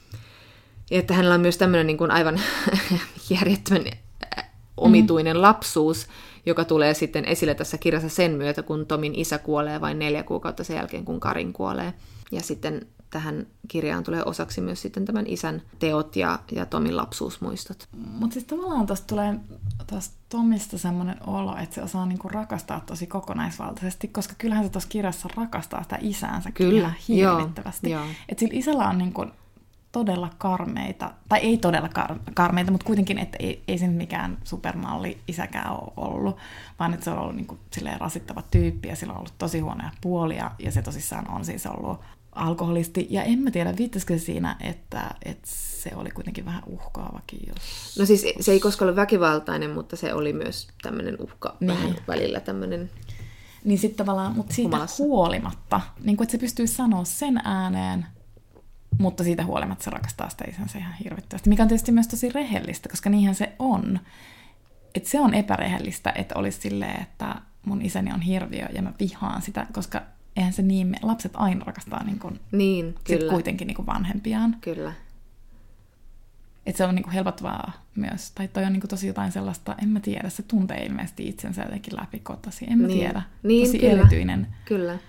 Ja että hänellä on myös tämmöinen niin kuin aivan järjettömän omituinen lapsuus, joka tulee sitten esille tässä kirjassa sen myötä, kun Tomin isä kuolee vain 4 kuukautta sen jälkeen, kun Karin kuolee. Ja sitten tähän kirjaan tulee osaksi myös sitten tämän isän teot ja Tomin lapsuusmuistot. Mutta siis tavallaan tuosta tulee Tomista semmoinen olo, että se osaa niinku rakastaa tosi kokonaisvaltaisesti, koska kyllähän se tuossa kirjassa rakastaa sitä isäänsä kyllä hirvittävästi. Että sillä isällä on niinku todella karmeita, tai ei todella karmeita, mutta kuitenkin, että ei se mikään supermalli isäkään ole ollut, vaan että se on ollut niinku silleen rasittava tyyppi, ja sillä on ollut tosi huonoja puolia, ja se tosissaan on siis ollut alkoholisti, ja en mä tiedä, viittasikö siinä, että se oli kuitenkin vähän uhkaavakin. No siis se ei koskaan ollut väkivaltainen, mutta se oli myös tämmöinen uhka vähän välillä tämmöinen. Niin sitten tavallaan, mutta siitä humalassa huolimatta, niin kuin, että se pystyy sanoa sen ääneen, mutta siitä huolimatta se rakastaa sitä isänsä ihan hirvittävästi, mikä on tietysti myös tosi rehellistä, koska niinhän se on. Että se on epärehellistä, että olisi silleen, että mun isäni on hirviö ja mä vihaan sitä, koska eihän se niin, lapset aina rakastaa niin, kyllä. Kuitenkin niin kuin vanhempiaan. Kyllä. Että se on niin kuin helpottavaa myös, tai toi on niin kuin tosi jotain sellaista, en mä tiedä, se tuntee ilmeisesti itsensä jotenkin läpikotasi, en mä tiedä. Tosi kyllä. erityinen kyllä.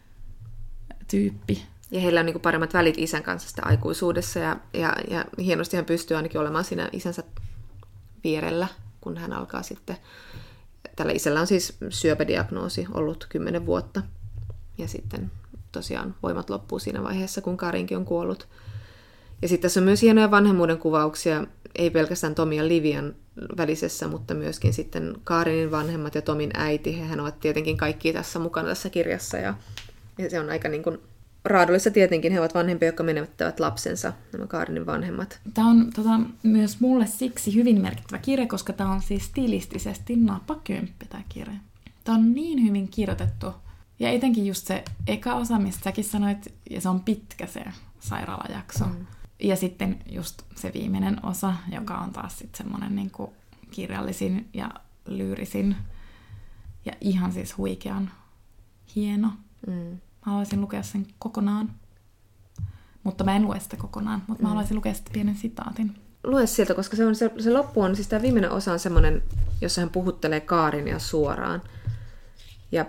tyyppi. Ja heillä on niin kuin paremmat välit isän kanssa sitä aikuisuudessa, ja hienosti hän pystyy ainakin olemaan siinä isänsä vierellä, kun hän alkaa sitten. Tällä isällä on siis syöpädiagnoosi ollut 10 vuotta, ja sitten tosiaan voimat loppuu siinä vaiheessa, kun Karinkin on kuollut. Ja sitten tässä on myös hienoja vanhemmuuden kuvauksia, ei pelkästään Tomin ja Livian välisessä, mutta myöskin sitten Karinin vanhemmat ja Tomin äiti. Hehän ovat tietenkin kaikki tässä mukana tässä kirjassa, ja se on aika niin kuin raadollista tietenkin. He ovat vanhempia, jotka menettävät lapsensa, nämä Karinin vanhemmat. Tämä on myös mulle siksi hyvin merkittävä kirja, koska tämä on siis stilistisesti napakymppi tämä kirja. Tämä on niin hyvin kirjoitettu. Ja etenkin just se eka osa, mistä säkin sanoit, ja se on pitkä se sairaalajakso. Ja sitten just se viimeinen osa, joka on taas sitten semmoinen niin kuin kirjallisin ja lyyrisin ja ihan siis huikean hieno. Mä haluaisin lukea sen kokonaan, mutta mä en lue sitä kokonaan, mutta mä haluaisin lukea sitä pienen sitaatin. Lue sieltä, koska se loppu on, siis tämä viimeinen osa on semmoinen, jossa hän puhuttelee Karinia suoraan. Ja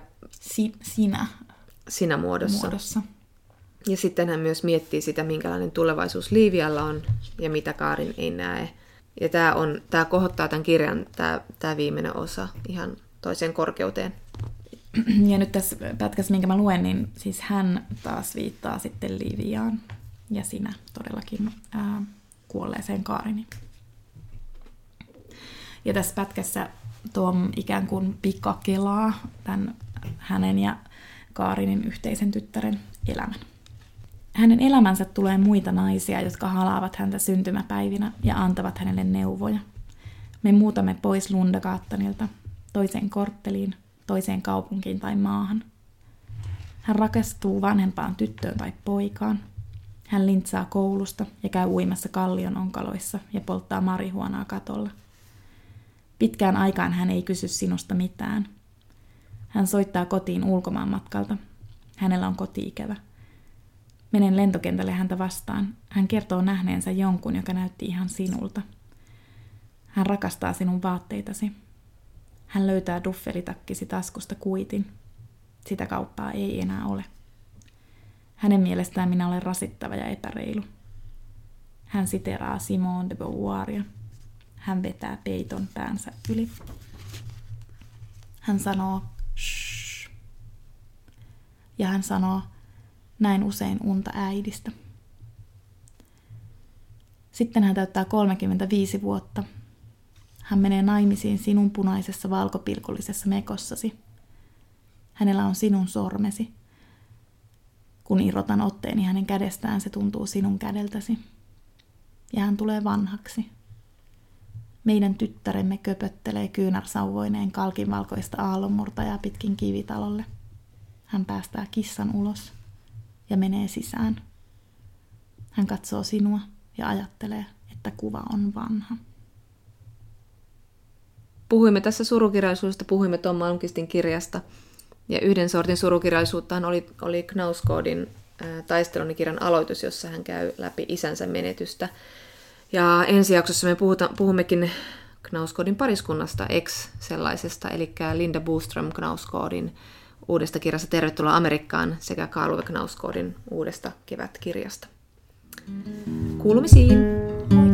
sinä muodossa. Ja sitten hän myös miettii sitä, minkälainen tulevaisuus Livialla on ja mitä Karin ei näe. Ja tämä kohottaa tämän kirjan, tämä viimeinen osa ihan toiseen korkeuteen. Ja nyt tässä pätkässä, minkä mä luen, niin siis hän taas viittaa sitten Liviaan ja sinä todellakin kuolleeseen Kariniin. Ja tässä pätkässä Tom ikään kuin pikakelaa tämän hänen ja Kaarinin yhteisen tyttären elämän. Hänen elämänsä tulee muita naisia, jotka halaavat häntä syntymäpäivinä ja antavat hänelle neuvoja. Me muutamme pois Lundagaattanilta, toiseen kortteliin, toiseen kaupunkiin tai maahan. Hän rakastuu vanhempaan tyttöön tai poikaan. Hän lintsaa koulusta ja käy uimassa kallion onkaloissa ja polttaa marihuonaa katolla. Pitkään aikaan hän ei kysy sinusta mitään. Hän soittaa kotiin ulkomaanmatkalta. Hänellä on koti-ikävä. Menen lentokentälle häntä vastaan. Hän kertoo nähneensä jonkun, joka näytti ihan sinulta. Hän rakastaa sinun vaatteitasi. Hän löytää duffelitakkisi taskusta kuitin. Sitä kauppaa ei enää ole. Hänen mielestään minä olen rasittava ja epäreilu. Hän siteraa Simone de Beauvoiria. Hän vetää peiton päänsä yli. Hän sanoo shh. Ja hän sanoo, näin usein unta äidistä. Sitten hän täyttää 35 vuotta. Hän menee naimisiin sinun punaisessa valkopilkullisessa mekossasi. Hänellä on sinun sormesi. Kun irrotan otteeni hänen kädestään, se tuntuu sinun kädeltäsi. Ja hän tulee vanhaksi. Meidän tyttäremme köpöttelee kyynärsauvoineen kalkinvalkoista aallonmurtajaa pitkin kivitalolle. Hän päästää kissan ulos ja menee sisään. Hän katsoo sinua ja ajattelee, että kuva on vanha. Puhuimme tässä surukirjallisuudesta, puhuimme Tom Malmqvistin kirjasta. Ja yhden sortin surukirjallisuuttahan oli Knausgårdin taistelunikirjan aloitus, jossa hän käy läpi isänsä menetystä. Ja ensi jaksossa me puhummekin Knausgårdin pariskunnasta, sellaisesta, eli Linda Boström Knausgårdin uudesta kirjasta Tervetuloa Amerikkaan sekä Karl Ove Knausgårdin uudesta kevätkirjasta. Kuulumisiin!